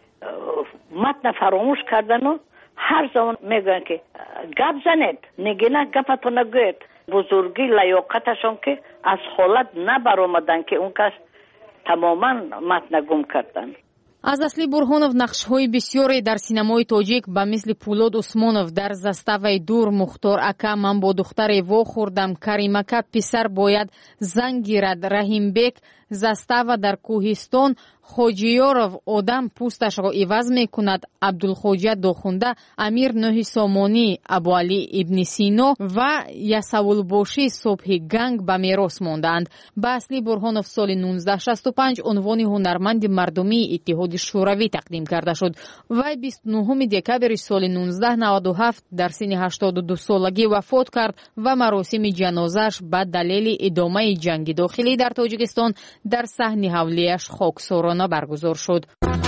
متن فراموش کردن و هر زمان میگن که گپ زنید، نگینا گپتو نگوید. بزرگی لیاقتشون که از حالت نبرآمدن که اون کس تماما متن گم کردن.
از اصلی برهانوف نقش‌های بسیاری در سینمای تاجیک به مثل پولاد عثمانوف در زستوی دور، مختار اکا من با دختر وا خوردم، کریم اکا پسر باید زنگ گیرد، رحیم بک زستو در کوهستان، خوجیارов آدم پوستش را عوض می کند، عبدالخوجه داخونده، امیر نوحی سامانی، ابوعلی ابن سینا و یسوالباشی صبح گنگ به میراث ماندند. به اصلی برهانوف سال 1965 عنوان هنرمند مردمی اتحاد شوروی تقدیم کرده شد. وی 29 دکبر سال 1997 در سن 82 سالگی وفات کرد و مراسم جنازه‌اش به دلیل ادامه جنگ داخلی در تاجیکستان در صحن حولیش خاکسارانه برگزار شد.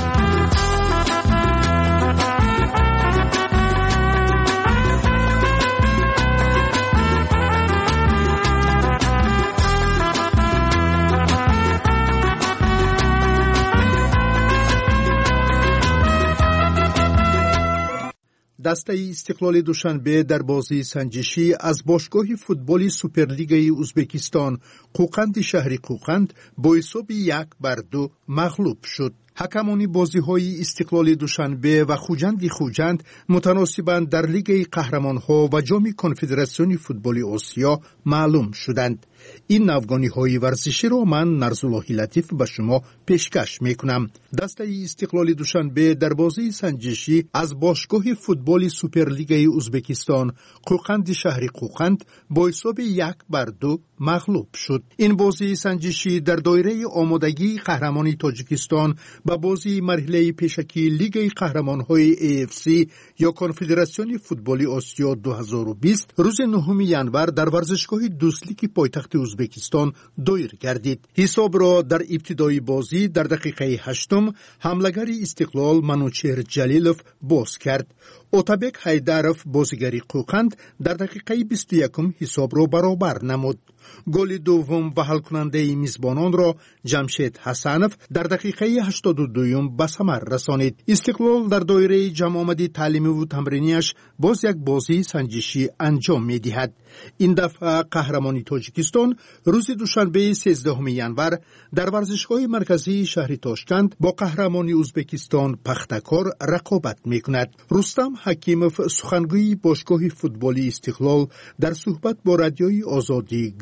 دسته استقلال دوشنبه در بازی سنجشی از باشگاه فوتبال سوپرلیگ ازبکستان قوقند شهر قوقند با حساب 1-2 مغلوب شد. حکمانی بازی‌های استقلال دوشنبه و خوجند متناسباً در لیگ قهرمان‌ها و جام کنفدراسیون فوتبال آسیا معلوم شدند. این نوگانی‌های ورزشی را من نرزالله لطیف به شما پیشکش می‌کنم. دسته استقلال دوشنبه در بازی سنجشی از باشگاه فوتبال سوپرلیگ ازبکستان قوقند شهر قوقند با حساب 1-2 مغلوب شد. این بازی سنجشی در دایره آمادگی قهرمانی تاجیکستان با بازی مرحله پیشکی لیگ قهرمان‌های AFC یا کنفدراسیون فوتبال آسیا 2020 روز 9 ژانویه در ورزشگاه دوسلیک پایتخت ازبکستان دایر گردید. حساب را در ابتدای بازی در دقیقه 8 حمله‌گر استقلال منوچهر جلیلوف باز کرد. اوتابک حیدروف بازیگر قوقند در دقیقه 21 حساب را برابر نمود. گل دوم و حل کننده میزبانان را جمشید حسنوف در دقیقه 82 به ثمر رسانید. استقلال در دایره جمع آمدی تعلیمی و تمرینیش باز یک بازی سنجشی انجام می دهد. این دفعه قهرمانی تاجیکستان روز دوشنبه 13 ژانویه در ورزشگاه مرکزی شهر تاشکند با قهرمانی ازبکستان پختکار رقابت می کند. رستم حکیموف سخنگوی باشگاه فوتبالی استقلال در صحبت با رادیوی آزادی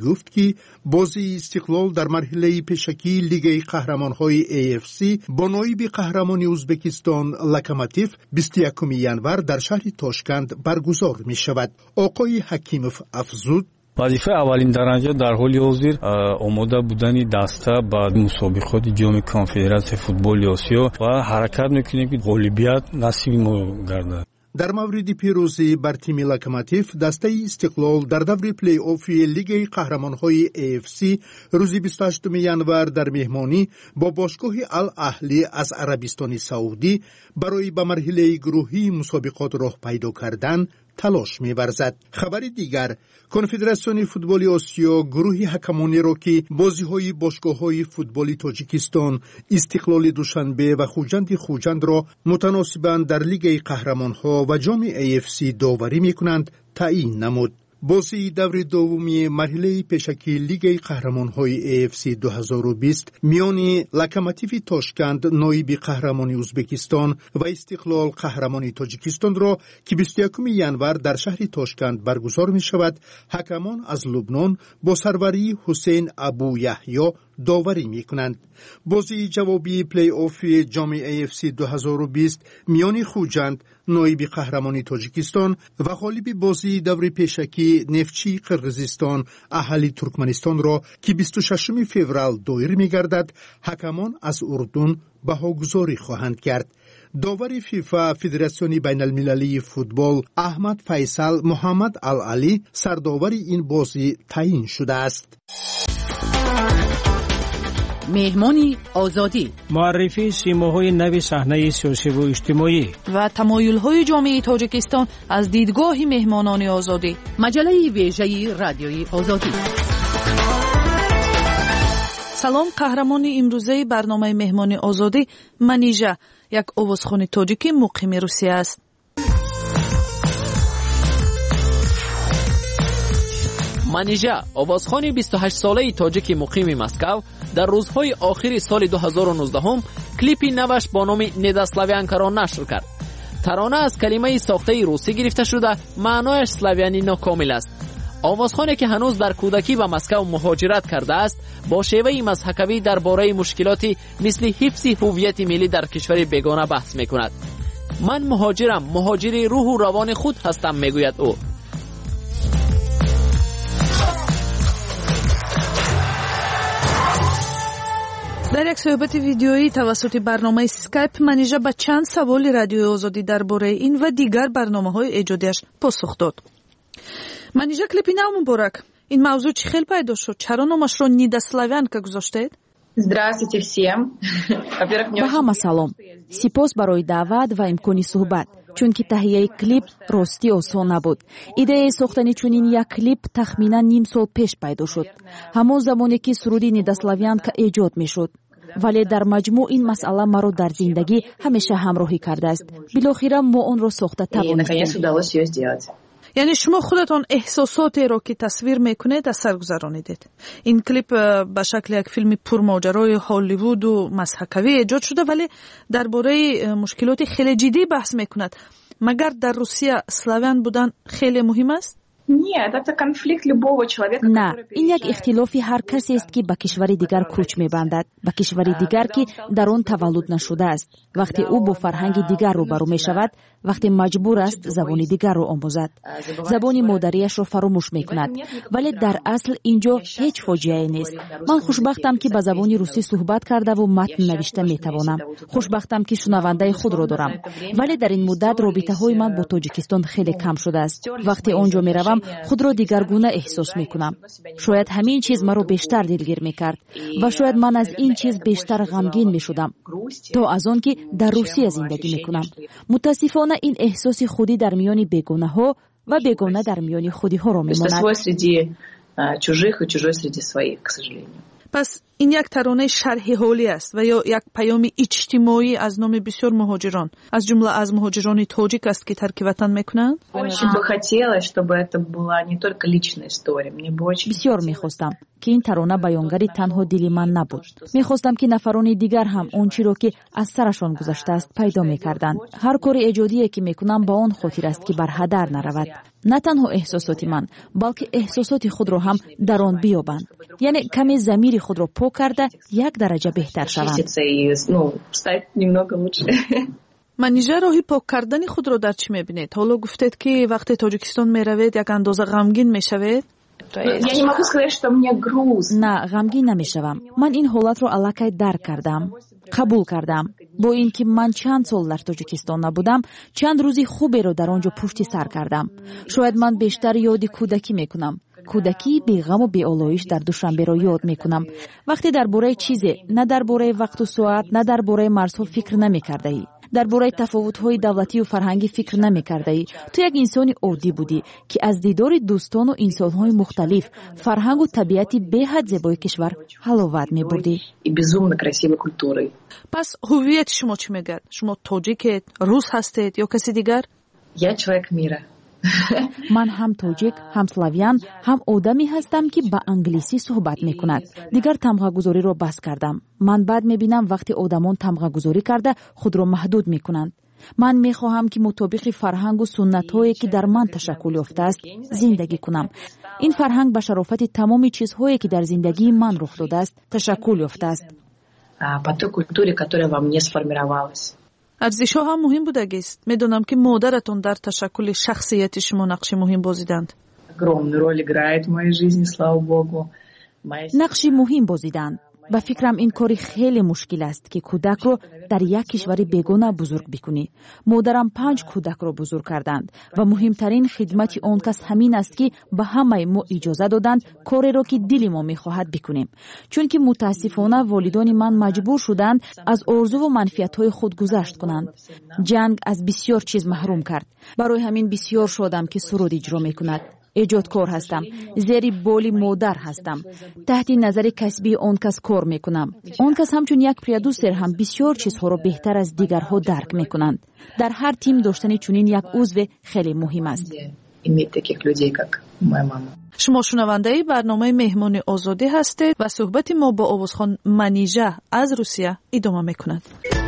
گفت که بازی استقلال در مرحله پیشکی لیگ قهرمان‌های AFC با نایب قهرمان ازبکستان لوکوموتیو 21 ینور در شهر تاشکند برگزار می شود. آقای حکیموف افزود
وظیفه اولین درجه در حال حاضر آماده بودن دسته به مسابقات جام کنفدراسیون فوتبال آسیا و حرکت میکنیم که غالبیت نصیب ما گردد.
در مورد پیروزی بر تیم لوکوموتیو، دسته استقلال در دور پلی آف لیگ قهرمان‌های AFC روز 28 ینور در مهمانی با باشگاه الاهلی از عربستان سعودی برای به مرحله گروهی مسابقات راه پیدا کردن تلاش می‌ورزد. خبر دیگر، کنفدراسیون فوتبال آسیا گروه حکمانی را که بازی‌های باشگاه‌های فوتبال تاجیکستان، استقلال دوشنبه و خوجند را متناسباً در لیگ قهرمان‌ها و جام AFC داوری می‌کنند تعیین نمود. بازی دور دومی مرحله پیشکی لیگ قهرمان‌های AFC 2020 میان لوکوموتیو تاشکند نایب قهرمان ازبکستان و استقلال قهرمان تاجیکستان را که 21 ینور در شهر تاشکند برگزار می شود، حکمان از لبنان با سروری حسین ابو یحیی داوری می کنند. بازی جوابی پلی آف جام AFC 2020 میان خوجند نایب قهرمان تاجیکستان و غالب بازی دور پیشکی نفتچی قرقیزستان اهالی ترکمنستان را که 26 فوریه دایر می گردد، حکمان از اردن بهاگذاری خواهند کرد. داور فیفا فدراسیون بین المللی فوتبال احمد فیصل محمد العلی سرداور این بازی تعیین شده است.
مهمانی آزادی،
معرفی سیماهای نو صحنه سیاسی و اجتماعی
و تمایل‌های جامعه تاجیکستان از دیدگاه مهمانان آزادی. مجله ویژه رادیوی آزادی.
سلام، قهرمان امروزه برنامه مهمانی آزادی منیژه، یک آوازخوان تاجیکی مقیم روسیه است.
منیژه، آوازخوان 28 ساله تاجیک مقیم مسکو، در روزهای آخر سال 2019 کلیپی نوش با نام نداسلاویانکا را نشر کرد. ترانه از کلمه ساخته روسی گرفته شده، معنایش سلاویانی ناکامل است. آوازخوانی که هنوز در کودکی به مسکو مهاجرت کرده است، با شیوه مضحکاوی درباره مشکلاتی مثل حفظ هویت ملی در کشور بیگانه بحث می‌کند. من مهاجرم، مهاجر روح و روان خود هستم، میگوید او.
در یک صحبت ویدیویی توسط برنامه اسکایپ منیژه به چند سوال رادیوی آزادی درباره این و دیگر برنامه‌های ایجادیش پاسخ داد. منیژه، کلیپی نو مبارک. این موضوع چی خیلی پیدا شد؟ چرا نامش را نداسلاویانکا گذاشتید؟
Здравствуйте всем.
به همه سلام. سپاس برای دعوت و امکانی صحبت. چون که تهیه کلیپ راستی آسان نبود. ایده ساختن چنین یک کلیپ تخمینا نیم سال پیش پیدا شد. همون زمانی که سرود نداسلاویانکا ایجاد میشد. ولی در مجموع این مسئله مرا در زندگی همیشه همراهی کرده است. بالاخره ما آن را ساخته توانستیم. یعنی شما خودتان احساساتی را که تصویر میکنید از سر گذرانیدید. این کلیپ به شکل یک فیلم پرماجرای هالیوود و مضحکاوی ایجاد شده، ولی درباره مشکلات خیلی جدی بحث میکند. مگر در روسیه اسلاویان بودن خیلی مهم است؟
نه،
این یک اختلافی هر کسی است که به کشور دیگر کوچ می‌بندد، به کشور دیگر که در آن تولد نشده است. وقتی او با فرهنگ دیگر روبرو می‌شود، وقتی مجبور است زبان دیگر را آموزد، زبان مادریش را فراموش می‌کند. ولی در اصل اینجا هیچ فاجعه‌ای نیست. من خوشبختم که به زبان روسی صحبت کرده و متن نوشته می‌توانم. خوشبختم که شنونده خود را دارم. ولی در این مدت رابطه‌های من با تاجیکستان خیلی کم شده است. وقتی آنجا می‌روم خود را دیگرگونه احساس میکنم. شاید همین چیز مرا بیشتر دلگیر میکرد و شاید من از این چیز بیشتر غمگین میشدم تا از آن که در روسیه زندگی میکنم. متاسفانه این احساس خودی در میان بیگانه ها و بیگانه در میان خودی ها را میماند.
چужих и чужой среди своих, к сожалению.
پس
این یک ترانه شرح حالی است و یا یک پیام اجتماعی از نام بسیار مهاجران از جمله از مهاجران تاجیک است که ترک وطن میکنند.
بسیار میخواستم که این ترانه بیانگری تنها دل من نبود. میخواستم که نفران دیگر هم اون چیزی که از سرشان گذشته است پیدا میکردند. هر کار ایجادی که میکنم با آن خاطر است که بر هدر نرود. نه تنها احساسات من بلکه احساسات خود را هم در آن بیابند. یعنی کمی ضمیر خود را پاک کرده یک درجه بهتر شوند.
منیژه راهی پاک کردن خود را در چی میبینید؟ حالا گفتید که وقتی تاجیکستان میروید یک اندازه غمگین میشوید؟
نه غمگین نمیشوم. من این حالت را الکی درک کردم، قبول کردم. با اینکه من چند سال در تاجیکستان نبودم، چند روزی خوبی را در آنجا پشت سر کردم. شاید من بیشتر یاد کودکی میکنم. کودکی بی غم و بی آلایش در دوشنبه را یاد میکنم. وقتی درباره چیزی، نه درباره وقت و ساعت، نه درباره مرزها فکر نمیکرده ای. درباره تفاوت‌های دولتی و فرهنگی فکر نمی‌کرده ای. تو یک انسان عادی بودی که از دیدار دوستان و انسان‌های مختلف، فرهنگ و طبیعتی به‌حد زیبای کشور حلاوت می‌بردی.
پس هویت شما چی میگه؟ شما تاجیکید، روس هستید یا کسی دیگر؟
من هم تاجیک، هم سلاویان، هم آدمی هستم که با انگلیسی صحبت میکند. دیگر تمغه گذاری را بس کردم. من بعد میبینم وقتی آدمان تمغه گذاری کرده خود را محدود میکنند. من میخواهم که مطابق فرهنگ و سنت هایی که در من تشکل یافته است زندگی کنم. این فرهنگ به شرافت تمام چیزهایی که در زندگی من رخ داده است تشکل یافته است.
ارزش‌ها هم مهم بودگیست. میدونم که مادرتون در تشکل شخصیت شما نقش مهم بازیدند.
نقش مهم بازیدند. به فکرم این کاری خیلی مشکل است که کودک رو در یک کشور بیگانه بزرگ بکنی. مادرم 5 کودک رو بزرگ کردند و مهمترین خدمت آن کس همین است که به همه ما اجازه دادند کاری رو که دل ما میخواهد بکنیم. چون که متاسفانه والدان من مجبور شدند از آرزو و منفعت‌های خود گذشت کنند. جنگ از بسیار چیز محروم کرد. برای همین بسیار شادم که سرود اجرا میکند. ایجادکار هستم. زیر بال مادر هستم. تحت نظر کسبی آن کس کار میکنم. آن کس همچون یک پرودوسر هم بسیار چیزها را بهتر از دیگرها درک میکنند. در هر تیم داشتن چنین یک عضو خیلی مهم است.
شما شنونده برنامه مهمان آزادی هستید و صحبت ما با آوازخوان منیژه از روسیه ادامه میکند.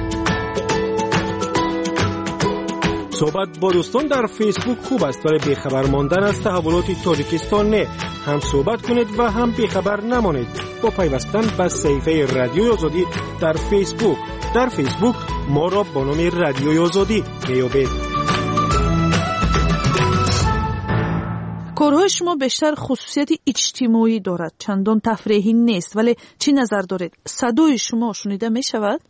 صحبت با دوستان در فیسبوک خوب است ولی بیخبر ماندن از تحولات تاجیکستان نه. هم صحبت کنید و هم بیخبر نمانید با پیوستن به صفحه رادیوی آزادی در فیسبوک. در فیسبوک ما را با نام رادیوی آزادی میابید.
کارهای شما بیشتر خصوصیت اجتماعی دارد، چندان تفریحی نیست، ولی چی نظر دارید؟ صدای شما شنیده می شود؟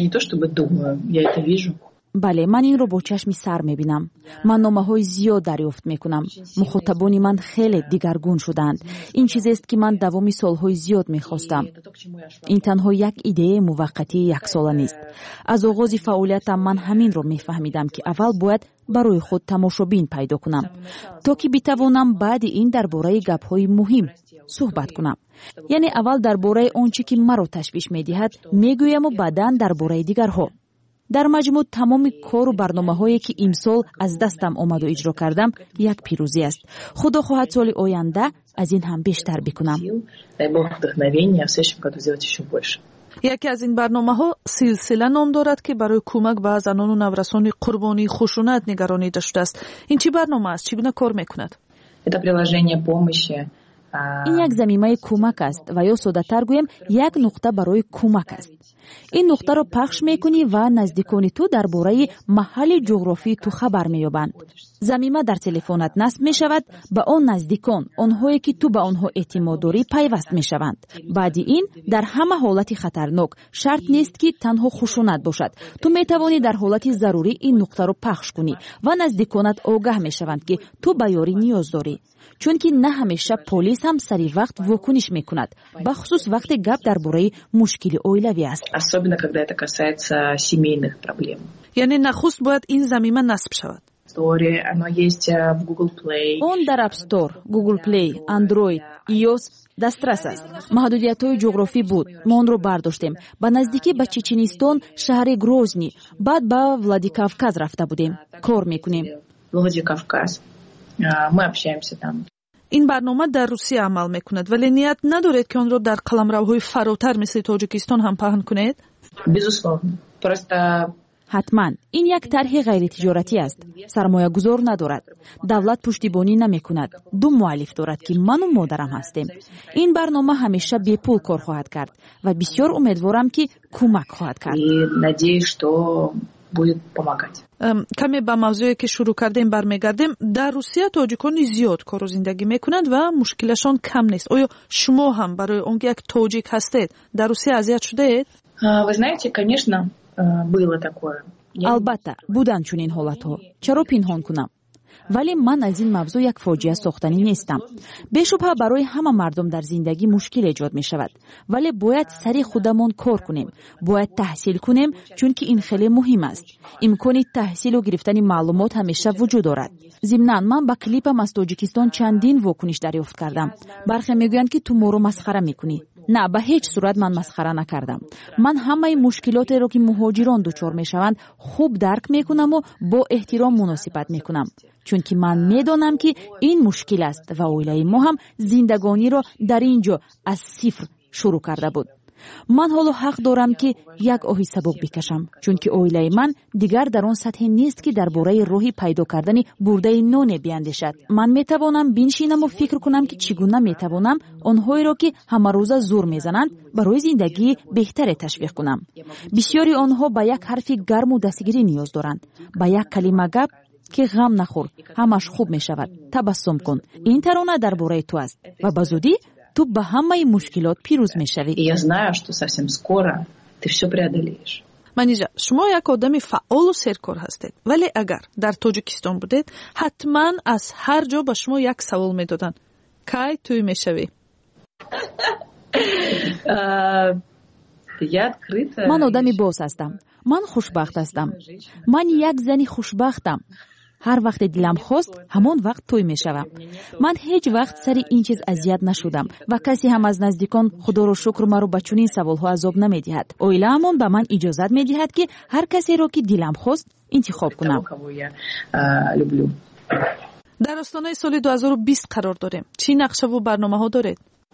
بله، من این رو با چشم سر میبینم. من نامه‌های زیاد دریافت میکنم. مخاطبان من خیلی دیگرگون شدند. این چیزی است که من دوامی سالهای زیاد میخواستم. این تنها یک ایده موقتی یک ساله نیست. از آغاز فعالیتم من همین رو میفهمیدم که اول باید برای خود تماشابین پیدا کنم تا که بتوانم بعد این درباره گپ‌های مهم صحبت کنم. یعنی اول درباره آنچه که مرا تشویش میدهد میگویم و بعداً درباره دیگرها. در مجموع تمام کار و برنامه‌هایی که امسال از دستم آمد و اجرا کردم یک پیروزی است. خدا خواهد سال آینده از این هم بیشتر بکنم.
یکی از این برنامه‌ها سلسله نام دارد که برای کمک به زنان و نورسان قربانی خشونت نگرانیده شده است. این چه برنامه است؟ چگونه کار می‌کند؟
این یک زمینه کمک است و یا ساده‌تر گویم یک نقطه برای کمک است. این نقطه را پخش میکنی و نزدیکان تو درباره محل جغرافی تو خبر مییابند. زمینه در تلفنت نصب میشود، به آن نزدیکان، آنهایی که تو به آنها اعتماد داری پیوست میشوند. بعد این در همه حالت خطرناک شرط نیست که تنها خشونت باشد. تو میتوانی در حالت ضروری این نقطه را پخش کنی و نزدیکانت آگاه میشوند که تو به یاری نیاز داری. چون که نه همیشه پلیس هم سری وقت واکنش میکند، به خصوص وقتی گپ درباره مشکل اولیوی است.
یعنی نخست باید این زمینه نصب شود.
он дар App Store, Google Play, Android, iOS дастрас аст. маҳдудиятҳои ҷуғрофӣ буд. мо онро бардоштем. ба наздикӣ ба Чеченистон, шаҳри Грозни, баъд ба Владикавказ рафта будем. кор мекунем.
ин барнома дар Русия амал мекунад, вале ният надоред ки онро дар қаламравҳои фаротар мисли Тоҷикистон ҳам паҳн кунед?
ҳатман. ин як тарҳи ғайритиҷоратӣ аст. сармоягузор надорад. давлат пуштибонӣ намекунад. ду муаллиф дорад ки ману модарам ҳастем. ин барнома ҳамеша бепул кор хоҳад кард ва бисёр умедворам ки кӯмак хоҳад кард.
каме ба мавзӯе ки шурӯъ кардем бармегардем. дар Русия тоҷикони зиёд кору зиндагӣ мекунанд ва мушкилашон кам нест. оё шумо ҳам барои он ки як тоҷик ҳастед дар Русия азият шудаед?
Вы знаете, конечно, было такое.
албатта буданд чунин ҳолатҳо. чаро пинҳон кунам? вале ман аз ин мавзӯъ як фоҷиа сохтанӣ нестам. бешубҳа барои ҳама мардум дар зиндагӣ мушкил эҷод мешавад, вале бояд сари худамон кор кунем. бояд таҳсил кунем, чунки ин хеле муҳим аст. имкони таҳсилу гирифтани маълумот ҳамеша вуҷуд дорад. зимнан ман ба клипам аз Тоҷикистон чандин вокуниш дарёфт кардам. бархе мегӯянд ки ту моро масхара мекунӣ. на, ба ҳеҷ сурат ман масхара накардам. ман ҳамаи мушкилотеро ки муҳоҷирон дучор мешаванд хуб дарк мекунаму бо эҳтиром муносибат мекунам, чунки ман медонам ки ин мушкил аст ва оилаи мо ҳам зиндагониро дар ин ҷо аз сифр шурӯъ карда буд. ман ҳоло ҳақ дорам ки як оҳи сабук бикашам, чунки оилаи ман дигар дар он сатҳе нест ки дар бораи роҳи пайдо кардани бурдаи ноне биандешад. ман метавонам биншинаму фикр кунам ки чӣ гуна метавонам онҳоеро ки ҳамарӯза зур мезананд барои зиндагии беҳтаре ташвиқ кунам. бисёри онҳо ба як ҳарфи гарму дастгирӣ ниёз доранд, ба як калима гап ки ғам нахӯр, ҳамаш хуб мешавад, табассум кун. ин тарона дар бораи ту аст ва ба зудӣ ту ба ҳамаи мушкилот пирӯз мешавӣ.
Я знаю, что совсем скоро ты всё преодолеешь.
манижа, шумо як одами фаъолу серкор ҳастед, вале агар дар Тоҷикистон будед, ҳатман аз ҳар ҷо ба шумо як савол медоданд. кай тӯй мешавӣ?
ман одами боз ҳастам. ман хушбахт ҳастам. ман як зани хушбахтам. ҳар вақте дилам хост, ҳамон вақт тӯй мешавам. ман ҳеҷ вақт сари ин чиз азият нашудам ва касе ҳам аз наздикон худоро шукр маро ба чунин саволҳо азоб намедиҳад. оилаамон ба ман иҷозат медиҳад ки ҳар касеро ки дилам хост интихоб кунам.
дар остонаи соли 2020 қарор дорем. чӣ нақшаву барномаҳо доред?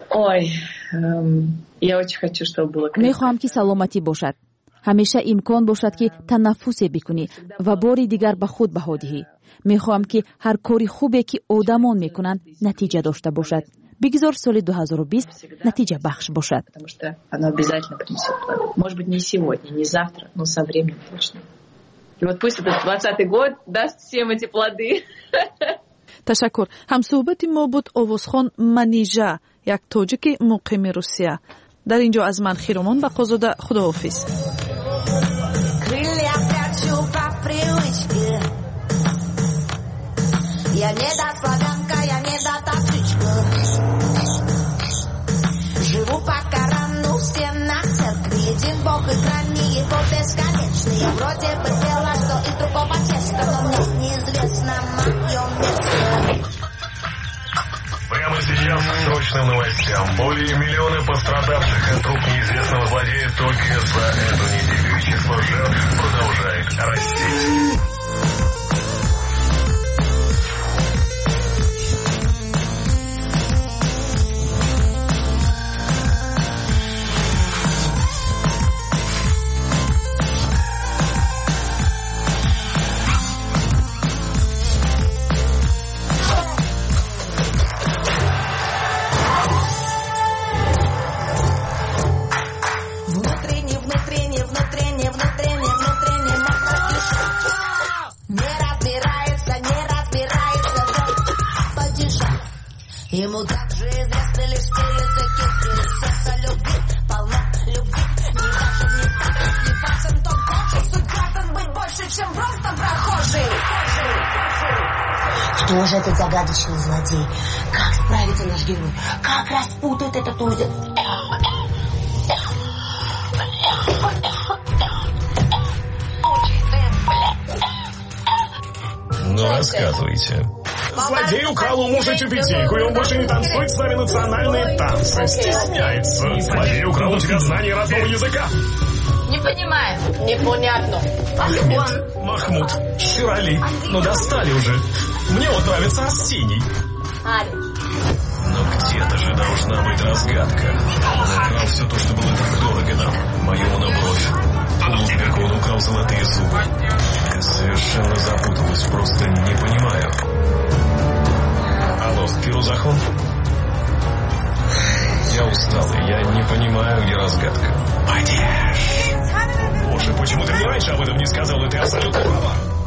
мехоҳам ки саломатӣ бошад. ҳамеша имкон бошад ки танаффусе бикунӣ ва бори дигар ба худ баҳо диҳӣ. мехоҳам ки ҳар кори хубе ки одамон мекунанд натиҷа дошта бошад. бигзор соли 2020 натиҷа бахш бошад.
Оно обязательно принесет плоды. Может быть, не сегодня, не завтра, но со временем точно. И вот пусть этот 20-й год даст всем эти плоды.
ташаккур. ҳамсӯҳбати мо буд Овозхон Манижа, як тоҷики муқими Русия. дар ин ҷо аз ман Хиромон Бақозода худоҳофиз.
Я не дославянка, я не дотопчичка. Живу по Корану, в стенах церкви. Един Бог и храни его бесконечный. Я вроде бы пела, что из другого теста, но мне неизвестно мое место.
Прямо сейчас к срочным новостям. Более миллиона пострадавших от рук неизвестного злодея только за эту неделю. И число жертв продолжает расти.
Ему также известны лишь те языки, где сердце любви, полно любви. Не важен, не статус, не важен тот божий. Суть граждан быть больше, чем просто прохожий. Кто же этот загадочный злодей? Как справится наш герой? Как распутает этот узел?
Ну, рассказывайте. Злодей украл у мужа тюбетейку, и он больше не танцует с нами национальные танцы. Стесняется. Злодей украл у тебя знание родного языка.
Не понимаю. Непонятно.
Махмуд, Ширали, ну достали уже. Мне вот нравится синий. Но где-то же должна быть разгадка. Он украл все то, что было так дорого нам. Мою монобровь. У Узбека он украл золотые зубы. Я совершенно запуталась, просто не понимаю. Алло, Фирузахон? Я устал, я не понимаю, где разгадка. Боже, почему ты мне раньше об этом не сказал, и ты абсолютно права.